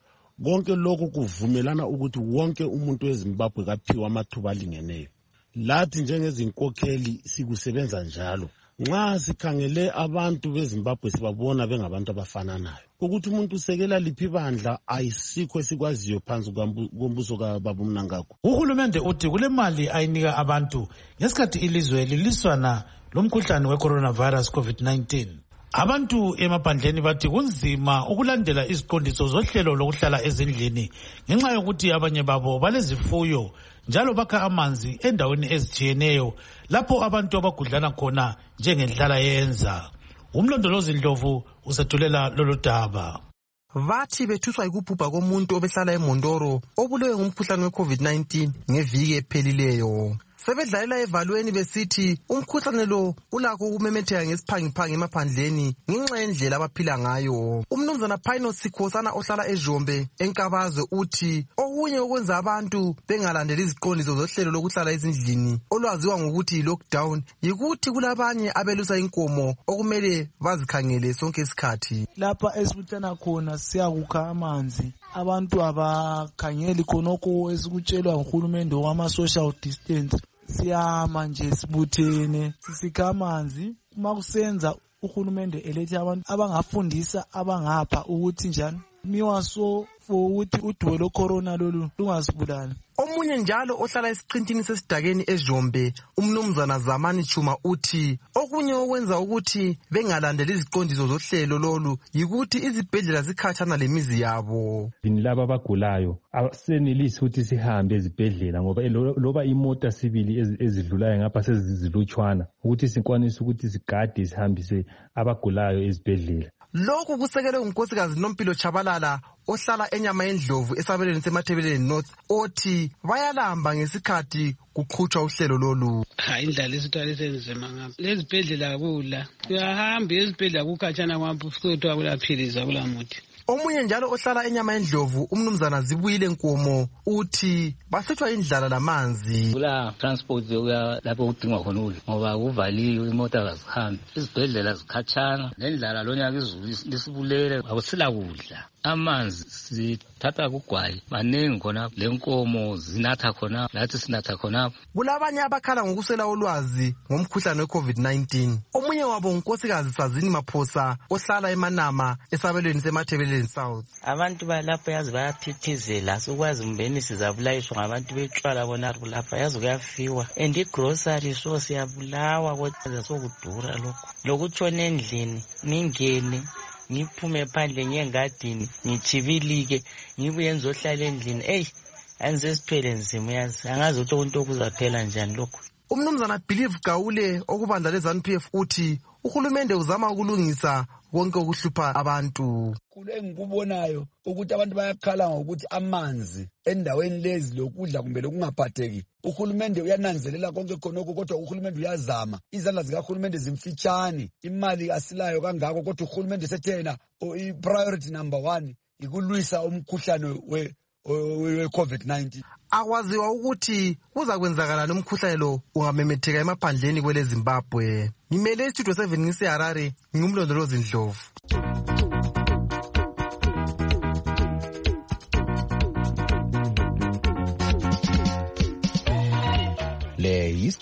konke lokhu kuvumelana ukuthi wonke umuntu weZimbabwe kaphiwa amathuba alingeneyo. Lathi njengezinkokheli sikusebenza njalo. Nxa sikhangele abantu beZimbabwe sibabona bengabantu abafananayo. Ukuthi umuntu usekela liphi bandla ayisikho esikwaziyo phansi kombuso kaBaba Mnangagwa. Uhulumende uthi kule mali ayinika abantu ngesikhathi ilizwe liliswana lomkhuhlane we-coronavirus COVID nineteen. Abantu emaphandleni bathi kunzima ukulandela iziqondiso zohlelo lokuhlala ezindlini ngenxa yokuthi abanye babo balezifuyo njalo bakha amanzi endaweni ezitshiyeneyo lapho abantu abagudlana khona njengenhlala yenza. Umlondolozi Ndlovu usethulela lolu daba. Bathi bethuswa yikubhubha komuntu obehlala eMondoro obulewe ngumkhuhlane we-COVID nineteen ngeviki ephelileyo. Sebedlalela evalweni besithi umkhuhlane lo ulakho ukumemetheka ngesiphangiphangi emaphandleni ngenxa yendlela abaphila ngayo. Umnumzana Phino Sikhosana ohlala eJombe eNkabazwe uthi okunye okwenza abantu bengalandeli iziqondiso zohlelo lokuhlala ezindlini olwaziwa ngokuthi lockdown yikuthi kulabanye abelusa inkomo okumele bazikhangele sonke isikhathi. Lapha esibuthana khona siyakukha amanzi, abantu abakhangeli khonokho esikutshelwa nguhulumende wama social distance. Siyama nje sibuthene sisikha amanzi uma kusenza uhulumende elethe abantu abangafundisa abangapha ukuthi njani miwaso for ukuthi udwe lo corona lolu lungasibulali. Omunye njalo ohlala esiqintini sesidakeni eJombe umnumzana Zamani Chuma uthi okunye okwenza ukuthi bengalandeli iziqondiso zohlelo lolu yikuthi izibhedlela zikhatshana lemizi yabo. Laba abagulayo asenelisi ukuthi sihambe ezibhedlela ngoba loba imota sibili ezidlulayo ngapha sezizilutshwana ukuthi sikwanise ukuthi sigade sihambise abagulayo ezibhedlela. Lokhu kusekelwe ngunkosikazi Nompilo Chabalala ohlala enyama yendlovu esabelweni semathebeleni North othi bayalamba ngesikhathi kuqhutshwa uhlelo lolu. Hayi indlela isitwa lesenzima ngapha. Lezibhedlela kula. Uyahamba ezibhedlela kukhatshana kwampu futhi akulaphiliza kulamuthi. Omunye njalo ohlala enyama yendlovu umnumzana Zibuyile Nkomo uthi basethwa indlala lamanzi. Kula transport uya lapho udingwa khona ukudla ngoba kuvaliwe imota azihambi. Izibhedlela zikhatshana nendlala lonyaka izulu lisibulele akusila kudla. Amanzi sithatha kugwayi maningi khona lenkomo zinatha khona lathi sinatha khona. Kulabanye abakhala ngokusela ulwazi ngomkhuhlane we-COVID nineteen. Omunye wabo unkosikazi Sazini Maphosa ohlala eManama esabelweni semathebeleni South. Abantu balapha yazi bayaphithizela sokwazi umbeni sizabulayishwa ngabantu betshwala bona lapha yazi kuyafiwa and igrocery so siyabulawa kodwa sokudura lokho lokutshona endlini ningene ngiphume phandle ngengadini ngichibilike ngibuye ngizohlala endlini hey anze siphele nzima yazi angazi ukuthi umuntu okuzaphela njani lokho. Umnumzana Believe Gawule okubandla leZANU P F uthi uhulumende uzama ukulungisa konke okuhlupha abantu. Kule ngikubonayo ukuthi abantu bayakhala ngokuthi amanzi endaweni lezi lokudla kumbe lokungaphatheki. Uhulumende uyananzelela konke khonoko kodwa uhulumende uyazama. Izandla zikahulumende zimfitshane. Imali asilayo kangako kodwa uhulumende sethena i-priority number one ikulwisa umkhuhlane we we-COVID nineteen. Akwaziwa ukuthi kuza kwenzakala nomkhuhlane lo ungamemetheka emaphandleni kwele Zimbabwe. Ngimele istudio seven ngise Harare ngumlondolozi Ndlovu.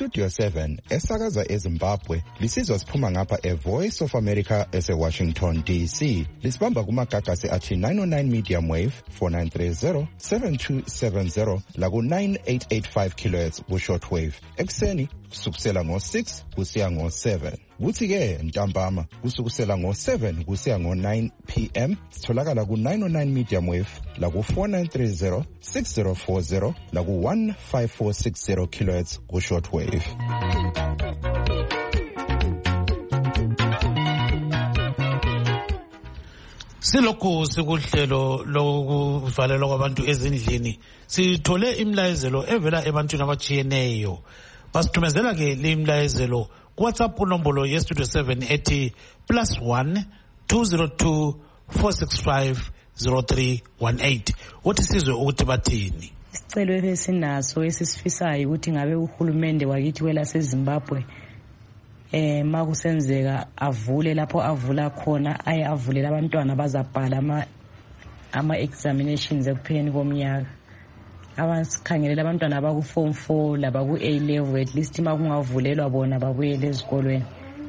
istudio seven esakaza eZimbabwe lisizwa siphuma ngapha eVoice of America eseWashington D C. Lisibamba kumagagasi athi nine oh nine medium wave four nine three zero seven two seven zero laku nine eight eight five kilohertz ku short wave. Ekseni kusukusela ngo six kusiya ngo seven. Kuthi ke ntambama kusukusela ngo seven kusiya ngo nine p m sitholakala ku nine oh nine medium wave la ku four nine three zero six zero four zero la ku one five four six zero kilohertz ku short wave. Silokhu sikuhlelo lokuvalelwa kwabantu ezindlini sithole imlayezelo evela ebantwini abachiyeneyo. Basithumezela ke le imlayezelo WhatsApp unombolo ye Studio seven ethi plus one two zero two four six five zero three one eight. Uthi sizwe ukuthi bathini. Isicelo esinaso esisifisayo ukuthi ngabe uhulumende wakithi wela seZimbabwe eh makusenzeka avule lapho avula khona aye avulela abantwana bazabhala ama ama examinations ekupheni komnyaka. Abansikhangelela abantwana abaku form four labaku A level at least makungavulelwa bona babuyele ezikolweni.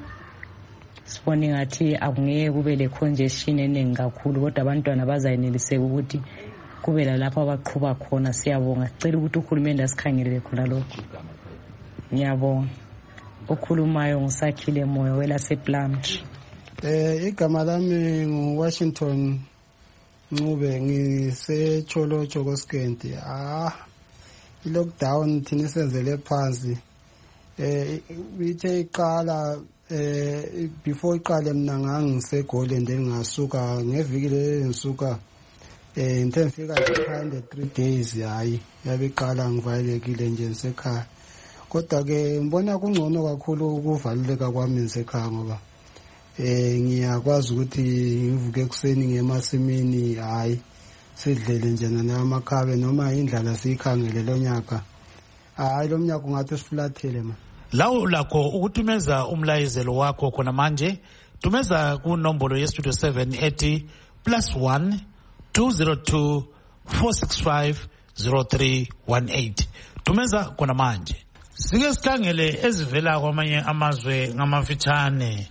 Sibone ngathi akungeke kube le congestion eningi kakhulu kodwa abantwana bazayeneliseka ukuthi kube lapho abaqhuba khona. Siyabonga sicela ukuthi uhulumende asikhangelele khona lokho. Ngiyabonga. Okhulumayo ngisakhile moyo wela sePlumtree. Eh igama lami nguWashington Ncube ngisecholocho koSkenti. Ah lockdown thina senzele phansi. Eh bithe iqala eh before iqale mina ngangisegolden ngasuka ngeviki le ngisuka eh ngithe ngifika ekhaya three days hayi yabe iqala ngivalekile nje ngisekhaya. Kodwa ke ngibona kungcono kakhulu ukuvaleleka kwami ngisekhaya ngoba eh ngiyakwazi ukuthi ngivuke ekseni ngemasimini hayi sidlele nje namakhabe noma indlala siyikhangele lonyaka. Hayi lo mnyaka ungathi sifulathele ma. Lawo lakho ukuthumeza umlayezelo wakho khona manje thumeza ku nombolo ye Studio seven ethi plus one two zero two four six five zero three one eight. Thumeza khona manje. Sike sikhangele ezivela kwamanye amazwe ngamafitshane.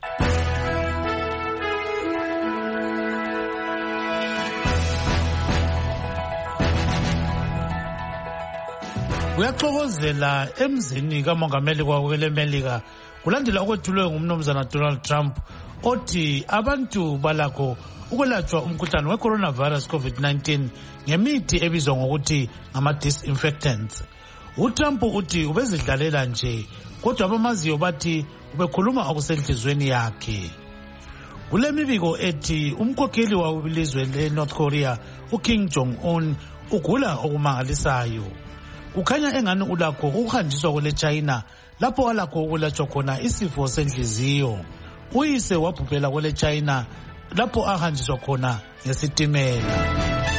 Uyaxokozela emzini kamongameli kwakwele Melika kulandela okwethulwe ngumnumzana Donald Trump othi abantu balakho ukwelatshwa umkhuhlane we-coronavirus COVID nineteen ngemithi ebizwa ngokuthi ngama-disinfectants. UTrump uthi ubezidlalela nje kodwa abamaziyo bathi ubekhuluma okusenhlizweni yakhe. Kule mibiko ethi umkhokheli wawilizwe leNorth Korea uKim Jong-un ugula okumangalisayo. Ukhanya engani ulakho ukuhanjiswa kwele China lapho alakho ukulatshwa khona isifo senhliziyo. Uyise wabhubhela kwele China lapho ahanjiswa khona ngesitimela.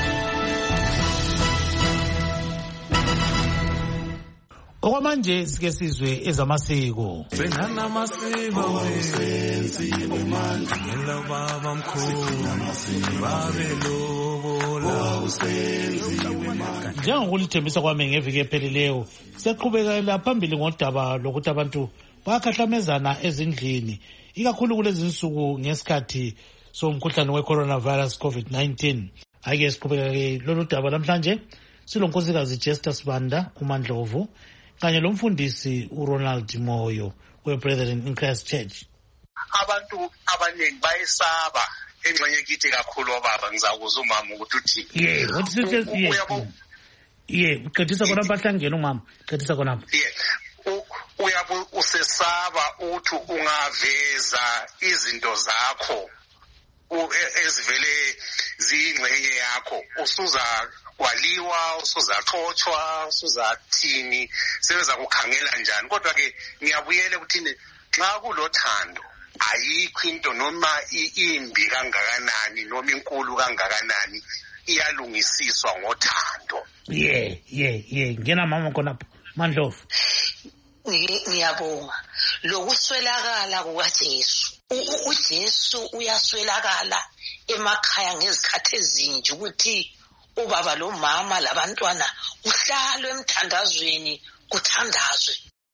Okwamanje sike sizwe ezamasiko. Senana masiko senziwe manje ngelababa mkhulu babelobola usenziwe manje. Njengokulithembisa kwami ngeviki ephelileyo siyaqhubekela phambili ngodaba lokuthi abantu bayakhahlamezana ezindlini ikakhulu kulezi insuku ngesikhathi somkhuhlane we-coronavirus COVID nineteen. Ake siqhubeka ke lolu daba namhlanje silonkosikazi Jester Sibanda uMandlovu kanye lomfundisi uRonald Moyo we-Brethren in Christ Church. Abantu abaningi bayesaba engxenye kithi kakhulu obaba ngizakuza umama ukuthi uthi yeah what is it yeah yeah uqedisa khona bahlangene umama uqedisa khona yeah uyabu usesaba uthi ungaveza izinto zakho ezivele ziyingxenye yakho usuza kwaliwa usuzaxoxwa usuzathini sebeza kukhangela njani. Kodwa ke ngiyabuyele ukuthi nxa kulothando ayikho into noma imbi kangakanani noma inkulu kangakanani iyalungisiswa ngothando. yeah yeah yeah ngena mama khona Mandlovu. Ngiyabonga lokuswelakala kukaJesu. uJesu uyaswelakala emakhaya ngezikhathi ezinje ukuthi ubaba lo mama labantwana kuhlalwe emthandazweni kuthandazwe.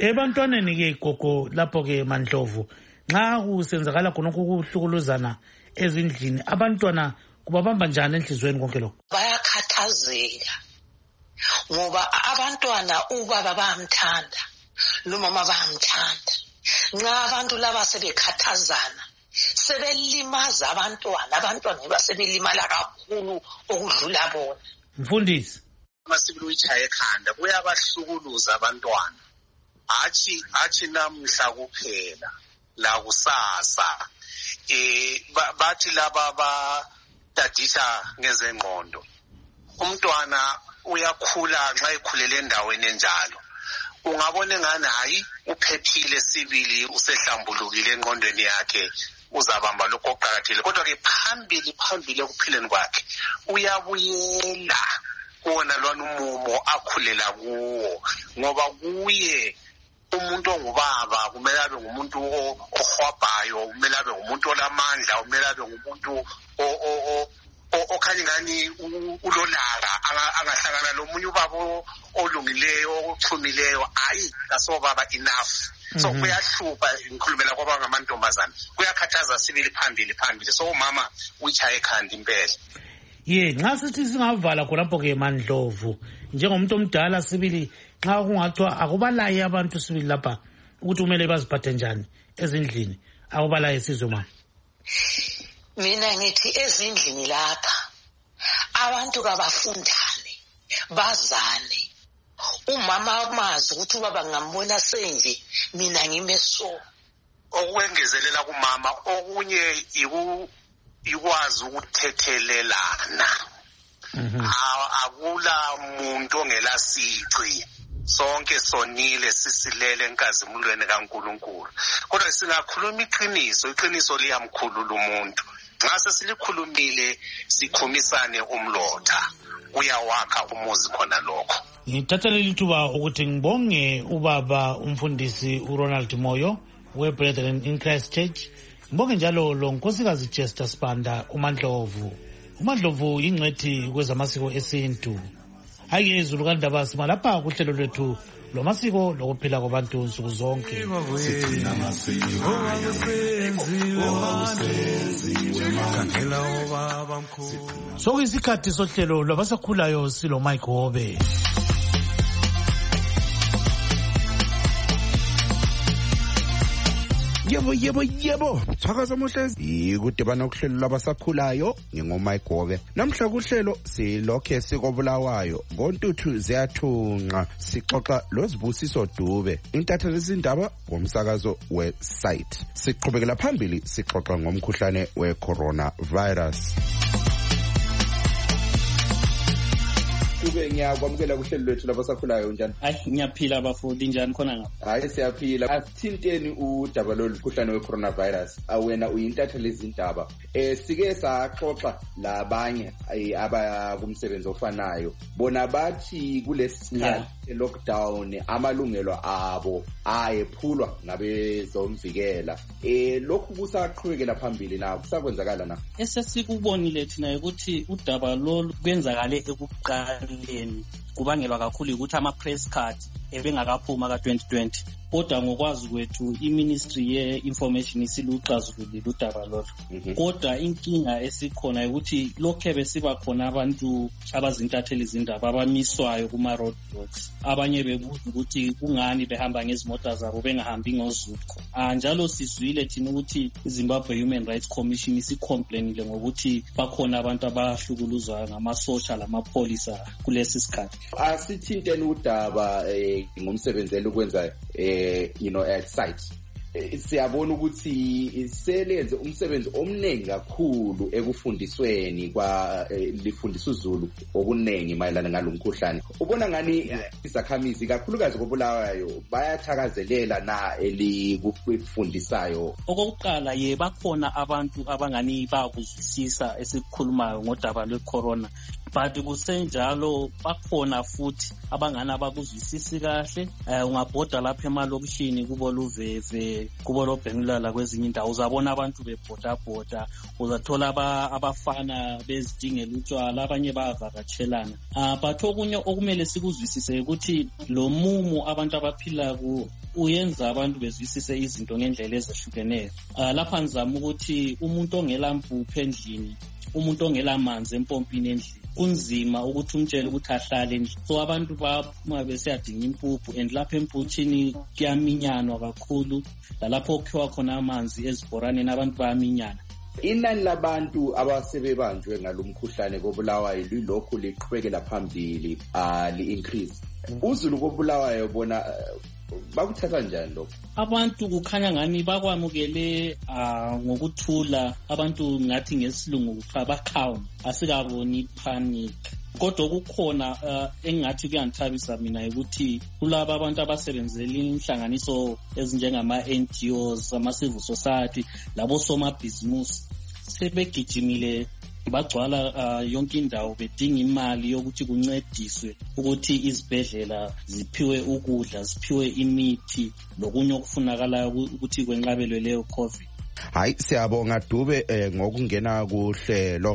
Ebantwaneni ke gogo lapho ke Mandlovu nxa kusenzakala khonokho ukuhlukuluzana ezindlini abantwana kubabamba njani enhlizweni konke lokho? Bayakhathazeka ngoba abantwana ubaba bayamthanda nomama bayamthanda. Nxa abantu laba sebekhathazana sebelimaza abantwana abantwana basebelimala kakhulu okudlula bona. Mfundisi, masibili uyichaye ekhanda kuyabahlukuluza abantwana. Achi achi namhla kuphela la kusasa eh bathi laba ba dadisa ngezengqondo. Umntwana uyakhula nxa ekhulele endaweni enjalo. Ungabona ngani hayi uphephile sibili usehlambulukile engqondweni yakhe uzabamba lokho oqhakathile kodwa ke phambili phambili ekuphileni kwakhe uyabuyela kona lwana umumo akhulela kuwo ngoba kuye umuntu ongubaba kumele abe ngumuntu ohwabhayo kumele abe ngumuntu olamandla kumele abe ngumuntu o o okhanye ngani ulolaka angahlangana lomunye ubaba olungileyo ochumileyo hayi kaso baba enough. So kuyahlupa ngikhulumela kwaba ngamantombazana kuyakhathaza sibili phambili phambili so umama uyichaye ekhanda impela. Ye nxa sithi singavala khonapho ke Mandlovu njengomuntu omdala sibili nxa kungathiwa akubalaye abantu sibili lapha ukuthi kumele baziphathe njani ezindlini akubalaye sizwe mama. Mina ngithi ezindlini lapha abantu kabafundane bazane. Umama amazi ukuthi ubaba ngambona senje mina ngime so. Okwengezelela kumama okunye iku ikwazi ukuthethelelana. Akula muntu ongela sici. Sonke sonile sisilele enkazimulweni kaNkulunkulu. Kodwa singakhuluma iqiniso, iqiniso liyamkhulula umuntu. Nxa sesilikhulumile sikhumisane umlotha uyawakha umuzi khona lokho. Ngithatha leli thuba ukuthi ngibonge ubaba umfundisi uRonald Moyo weBrethren in Christ Church. Ngibonge njalo lo nkosikazi Chester Sibanda uMandlovu. uMandlovu ingcwethi kwezamasiko esintu. Hayi izulu kandaba sima lapha kuhlelo lwethu lomasiko lokuphila kwabantu nsuku zonke. So isikhathi sohlelo lwabasakhulayo silo Mike Hobe. Yebo yebo yebo thakaza muhlezi ikudibana ukuhlelo labasakhulayo ngingomike Gobe. Namhla kuhlelo silokhe sikobulawayo ngontuthu ziyathunqa sixoxa lozibusiso Dube intatheli izindaba ngomsakazo wesite. Siqhubekela phambili sixoxa ngomkhuhlane weCoronavirus. Ube ngiyakwamukela kuhlelo lwethu labasakhulayo njani? Hayi ngiyaphila bafundi njani khona ngapha? Hayi siyaphila. Asithinteni udaba lomkhuhlane weCoronavirus. Awena uyintatheli izindaba. Eh sike saxoxa labanye abakumsebenzi ofanayo. Bona bathi kulesikhathi lockdown amalungelo abo ayephulwa ngabezomvikela. Eh lokhu kusaqhubekela phambili na kusakwenzakala na? Esesikubonile thina ukuthi udaba lolu kwenzakale ekuqala kubangelwa kakhulu ukuthi ama press card ebengakaphuma ka twenty twenty kodwa ngokwazi kwethu iMinistry ye-Information isiluxazululile udaba lolu. Kodwa inkinga esikhona ukuthi lokho besiba khona abantu abazintatheli izindaba abamiswayo kuma roadblocks abanye bebuza ukuthi kungani behamba ngezimota zabo bengahambi ngozukho. Njalo sizwile thina ukuthi iZimbabwe Human Rights Commission isicomplainile ngokuthi bakhona abantu abahlukuluzwa ngamasosha lamapolisa kulesi sikhathi. Asithinteni udaba ngomsebenzeli ukwenza eh you know at site. Siyabona ukuthi selenze umsebenzi omningi kakhulu ekufundisweni kwa lifundisa uZulu okunengi mayelana ngalomkhuhlane. Ubona ngani izakhamizi kakhulukazi kobulawayo bayathakazelela na elikufundisayo? Okokuqala ye bakhona abantu abangani bakuzwisisa esikhulumayo ngodaba lwecorona. But kusenjalo bakhona futhi abangana bakuzwisisi kahle. Ungabhoda lapha emalokishini kubo luveve uhambe kubo loBhenulala kwezinye indawo uzabona abantu bebhodabhoda, uzathola abafana bezidingela utshwala, abanye bayavakatshelana. Uh, but okunye okumele sikuzwisise ukuthi lo mumu abantu abaphila kuwo uyenza abantu bezwisise izinto ngendlela ezehlukeneyo. Uh, lapha nizama ukuthi umuntu ongela mpuphu endlini, umuntu ongela manzi empompini endlini, kunzima ukuthi umtshele ukuthi ahlale endlini. So abantu baphuma besiyadinga impuphu, and lapha emputhini kuyaminyanwa kakhulu, lalapho kukhiwa khona amanzi ezibhoraneni abantu bayaminyana. Inani labantu abasebebanjwe ngalomkhuhlane koBulawayo lilokhu liqhubekela phambili ah li increase. Uzulu koBulawayo bona bakuthatha njani lokho? Abantu kukhanya ngani bakwamukele uh, ngokuthula. Abantu ngathi ngesilungu kuthiwa bakhawu, asikaboni panic. Kodwa kukhona uh, engathi kuyangithabisa mina ukuthi kulabo abantu abasebenzela inhlanganiso ezinjengama N G Os, ama civil society, labo somabhizimusi sebegijimile bagcwala uh, yonke indawo bedinga imali yokuthi kuncediswe ukuthi izibhedlela ziphiwe ukudla, ziphiwe imithi lokunye okufunakalayo ukuthi kwenqabelwe leyo COVID. Hayi, siyabonga Dube eh, ngokungena kuhlelo.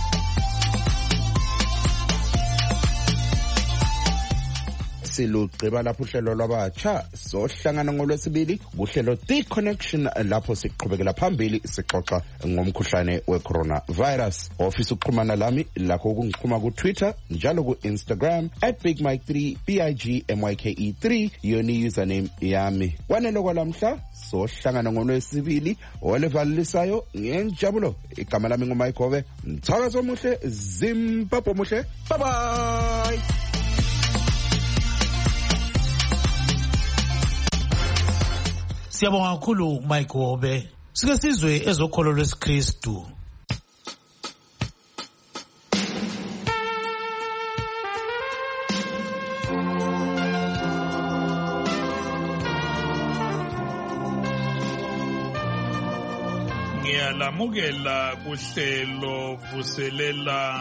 Silugciba lapho uhlelo lwabatsha sohlangana ngolwesibili kuhlelo The Connection, lapho siqhubekela phambili sixoxa ngomkhuhlane we-coronavirus. Ofisa ukuxhumana lami lakho kungichuma ku Twitter njalo ku Instagram at big mike three b i g m y k e three yoni username yami. Wanelo kwalamhla sohlangana ngolwesibili olevalisayo ngenjabulo. Igama lami nguMike Hove. Mthakazo omuhle, Zimbabwe muhle. Bye bye. Siyabonga kakhulu Mike Hove. Sike sizwe ezokholo lwesiKristu. Ngiyalamukela kuhlelo vuselela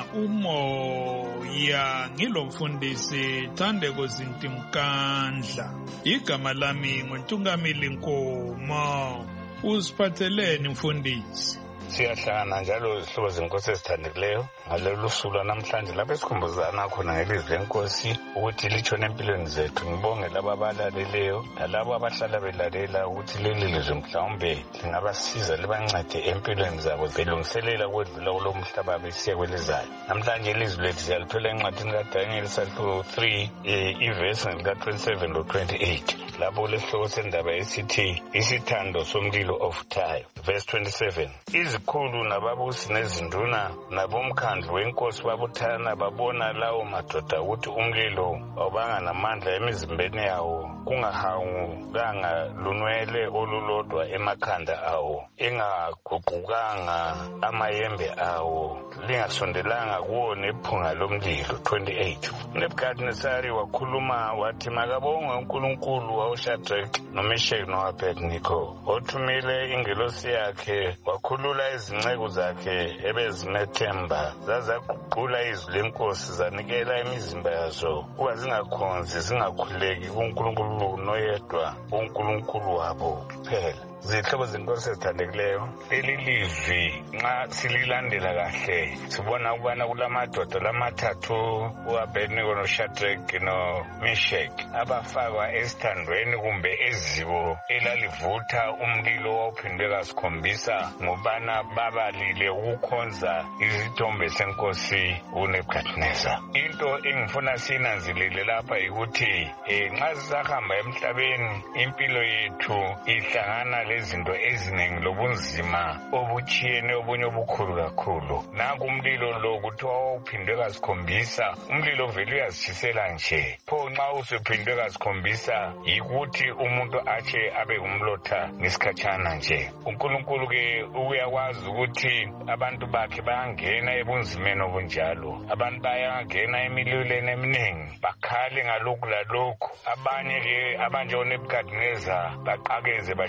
umoya, ngilomfundisi Thandeko Zintimkandla. Igama lami nguNtungamili Nkomo. Usiphatheleni mfundisi? Siyahlangana njalo izihlobo zenkosi ezithandekileyo ngalolu suku lwanamhlanje lapho esikhumbuzana khona ngelizwi lenkosi ukuthi litshone empilweni zethu. Ngibonge labo abalaleleyo nalabo abahlala belalela ukuthi leli lizwi mhlawumbe lingabasiza libancede empilweni zabo belungiselela ukwedlula kulo mhlaba besiya kwelizayo. Namhlanje ilizwi lethu siyalithola encwadini kaDaniel chapter three ivesi lika-twenty-seven lo twenty-eight lapho kulesihloko sendaba esithi isithando somlilo ovuthayo. Verse twenty-seven, izikhulu nababusi nezinduna nabomkhandlu wenkosi babuthana babona lawo madoda ukuthi umlilo awubanga namandla emizimbeni yawo, kungahangukanga lunwele olulodwa emakhanda awo, ingaguqukanga amayembe awo, lingasondelanga kuwo nephunga lomlilo. twenty-eight, uNebukadnesari wakhuluma wathi makabongwe uNkulunkulu wawuShadrach noMeshaki noAbednego othumile ingelosi yakhe wakhulula izinceku zakhe ebezimethemba, zazaguqula izwi lenkosi zanikela imizimba yazo ukuba zingakhonzi zingakhuleki kuNkulunkulu noyedwa uNkulunkulu wabo kuphela. Zihlobo zenkosi ezithandekileyo, leli lizwi nxa sililandela kahle sibona ukubana kulamadoda lamathathu uAbednego noShadrach noMeshaki abafakwa esithandweni kumbe eziko elalivutha umlilo wawuphindwe kasikhombisa ngobana babalile ukukhonza izithombe senkosi uNebukadneza. Into engifuna sinanzelele lapha yikuthi nxa sisahamba emhlabeni impilo yethu ihlangana lezinto eziningi lobunzima obuchiyene obunye obukhulu kakhulu. Nanku umlilo lo kuthiwa wawuphindwe kasikhombisa, umlilo vele uyazitshisela nje. Pho nxa usuphindwe kasikhombisa yikuthi umuntu atshe abe umlotha ngesikhatshana nje. uNkulunkulu ke uyakwazi ukuthi abantu bakhe bayangena ebunzimeni obunjalo, abantu bayangena emililweni eminingi bakhale ngalokhu lalokhu. Abanye ke abanjengoNebukadneza baqakeze bashaya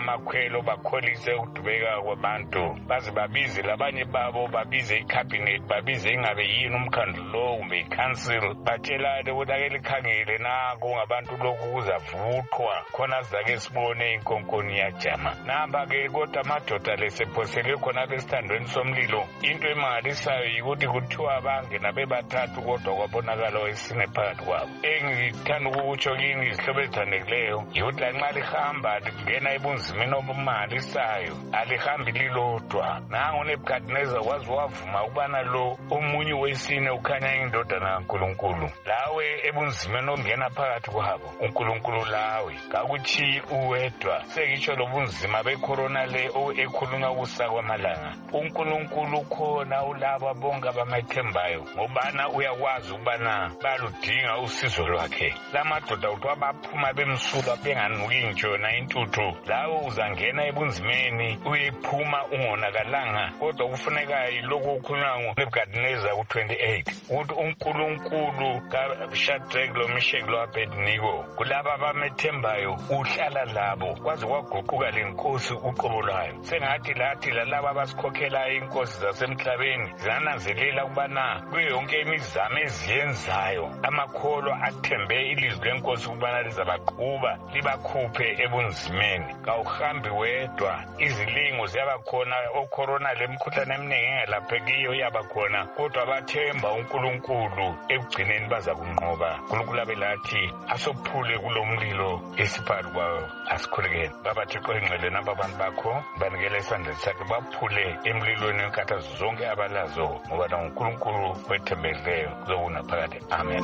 amakhwelo bakholise ukudubeka kwabantu baze babize labanye babo babize icabinet babize ingabe yini umkhandlu lo kumbe icouncil batshelane ukuthi ake likhangele nako ngabantu lokhu kuzavuthwa khona sizake sibone inkonkoni yajama namba-ke kodwa amadoda lesephosele khona besithandweni somlilo into emangalisayo yikuthi kuthiwa bangena bebathathu kodwa kwabonakala wesine phakathi kwabo. Engithanda ukukutsho kini izihlobo ezithandekileyo yikuthi lanxa lihamba lingena ebunzimeni obumangalisayo alihambi lilodwa. Nangu uNebukadineza waze wavuma ukubana lo omunye wesine ukhanya indodana kaNkulunkulu. Lawe ebunzimeni obungena phakathi kwabo uNkulunkulu lawe kakuthi uwedwa. Sekitsho lobunzima becorona le ekhulunywa kusa kwamalanga uNkulunkulu khona ulaba bonke abamethembayo ngobana uyakwazi ukubana baludinga usizo lwakhe. Lamadoda uthi baphuma bemsuka benganuki njona intuthu lawo uzangena ebunzimeni uyephuma ungonakalanga kodwa kufuneka yiloko ukhulunywa nguNebukadineza ku twenty-eight ukuthi uNkulunkulu kaShadrach loMeshach loAbednego kulaba abamethembayo uhlala labo kwaze kwaguquka lenkosi uqobo lwayo. Sengathi lathi lalaba abasikhokhela inkosi zasemhlabeni zinanzelela ukubana kuyo yonke imizamo eziyenzayo amakholo athembe ilizwi lenkosi ukubana lizabaqhuba libakhuphe ebunzimeni. Kawuhambi wedwa izilingo ziyabakhona ocorona lemikhuhlane eminingi engelaphekiyo iyabakhona kodwa bathemba uNkulunkulu ekugcineni baza kunqoba. uNkulunkulu abelathi asophule kulomlilo esiphakathi kwayo asikhulekeni. Baba Thixo engcwele naba abantu bakho banikele isandla sakhe baphule emlilweni wenkathazo zonke abalazo ngoba uNkulunkulu wethembekileyo kuzokuna phakathi. Amen.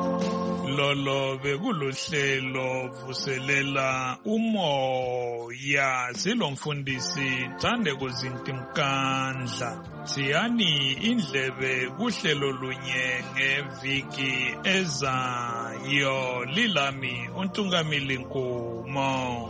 Lolo bekuluhlelo vuselela umoya silomfundisi Thandeko Zintimkandla. Siyani indlebe kuhlelo lunye ngeviki ezayo. Lilami uNtungamili Nkomo.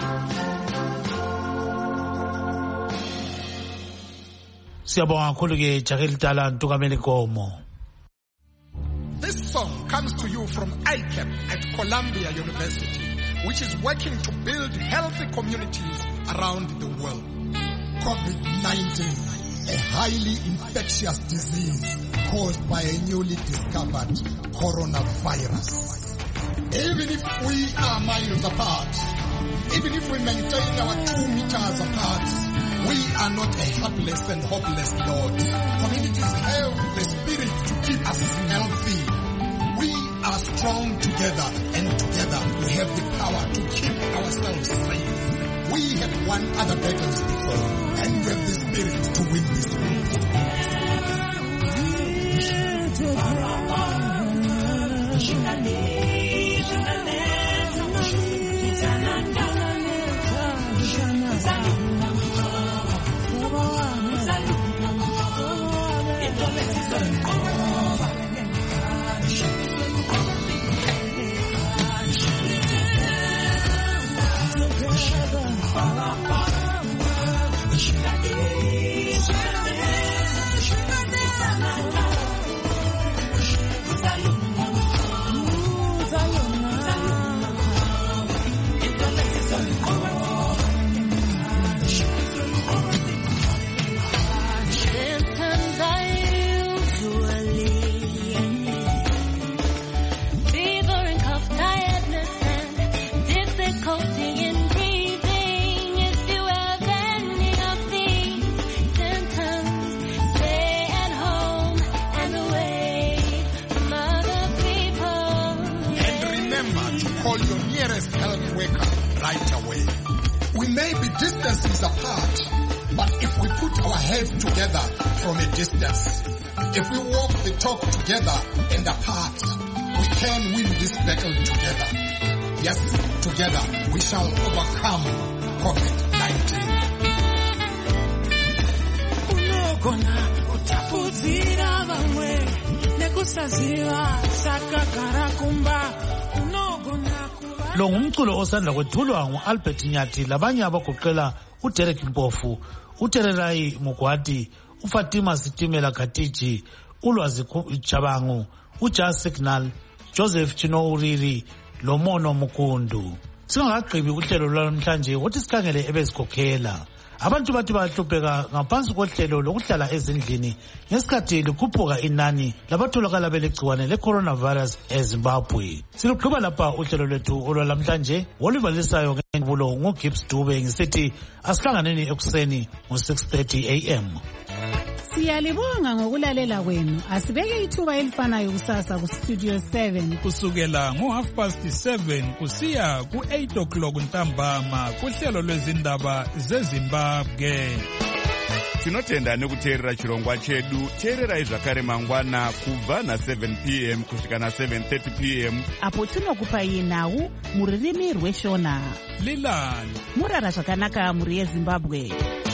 Siyabonga kakhulu ke Jakeli Dala Ntungamili Nkomo. This song comes to you from I C A P at Columbia University, which is working to build healthy communities around the world. COVID nineteen, a highly infectious disease caused by a newly discovered coronavirus. Even if we are miles apart, even if we maintain our two meters apart, we are not a helpless and hopeless Lord. Communities have the spirit to keep us healthy. We are strong together, and together we have the power to keep ourselves safe. We have won other battles before, and we have the spirit to win this war. Call your nearest health worker right away. We may be distances apart, but if we put our heads together from a distance, if we walk the talk together and apart, we can win this battle together. Yes, together we shall overcome COVID nineteen. Unogona utapuzira vamwe nekusaziva sakagara kumba. Lo ngumculo osanda kwethulwa ngu-Albert Nyathi labanye abagoqela uDerek Mpofu, uTererayi Mugwadi, uFatima Sitimela Katiji, uLwazi Chabangu, uJazz Signal, Joseph Chino Uriri, Lomono Mukundu. singakagqibi uhlelo lwanamhlanje ukuthi sikhangele ebezikhokhela. Abantu bathi bahlupheka ngaphansi kohlelo lokuhlala ezindlini ngesikhathi likhuphuka inani labatholakala belegciwane le-coronavirus eZimbabwe. Silugqiba lapha uhlelo lwethu olwalamhlanje oluvalisayo ngengubulo nguGibbs Dube ngisithi asihlanganeni ekuseni ngo-six thirty a m Siyalibonga ngokulalela kwenu. Asibeke ithuba elifanayo kusasa ku-Studio seven kusukela ngo-half past seven kusiya ku-eight o'clock ntambama kuhlelo lwezindaba zeZimbabwe. Tinotenda nekuteerera chirongwa chedu. Teererai zvakare mangwana kubva na-seven p m kusvika na-seven thirty p m apo tinokupai nhau mururimi rweshona. Lilani murara zvakanaka muri yeZimbabwe.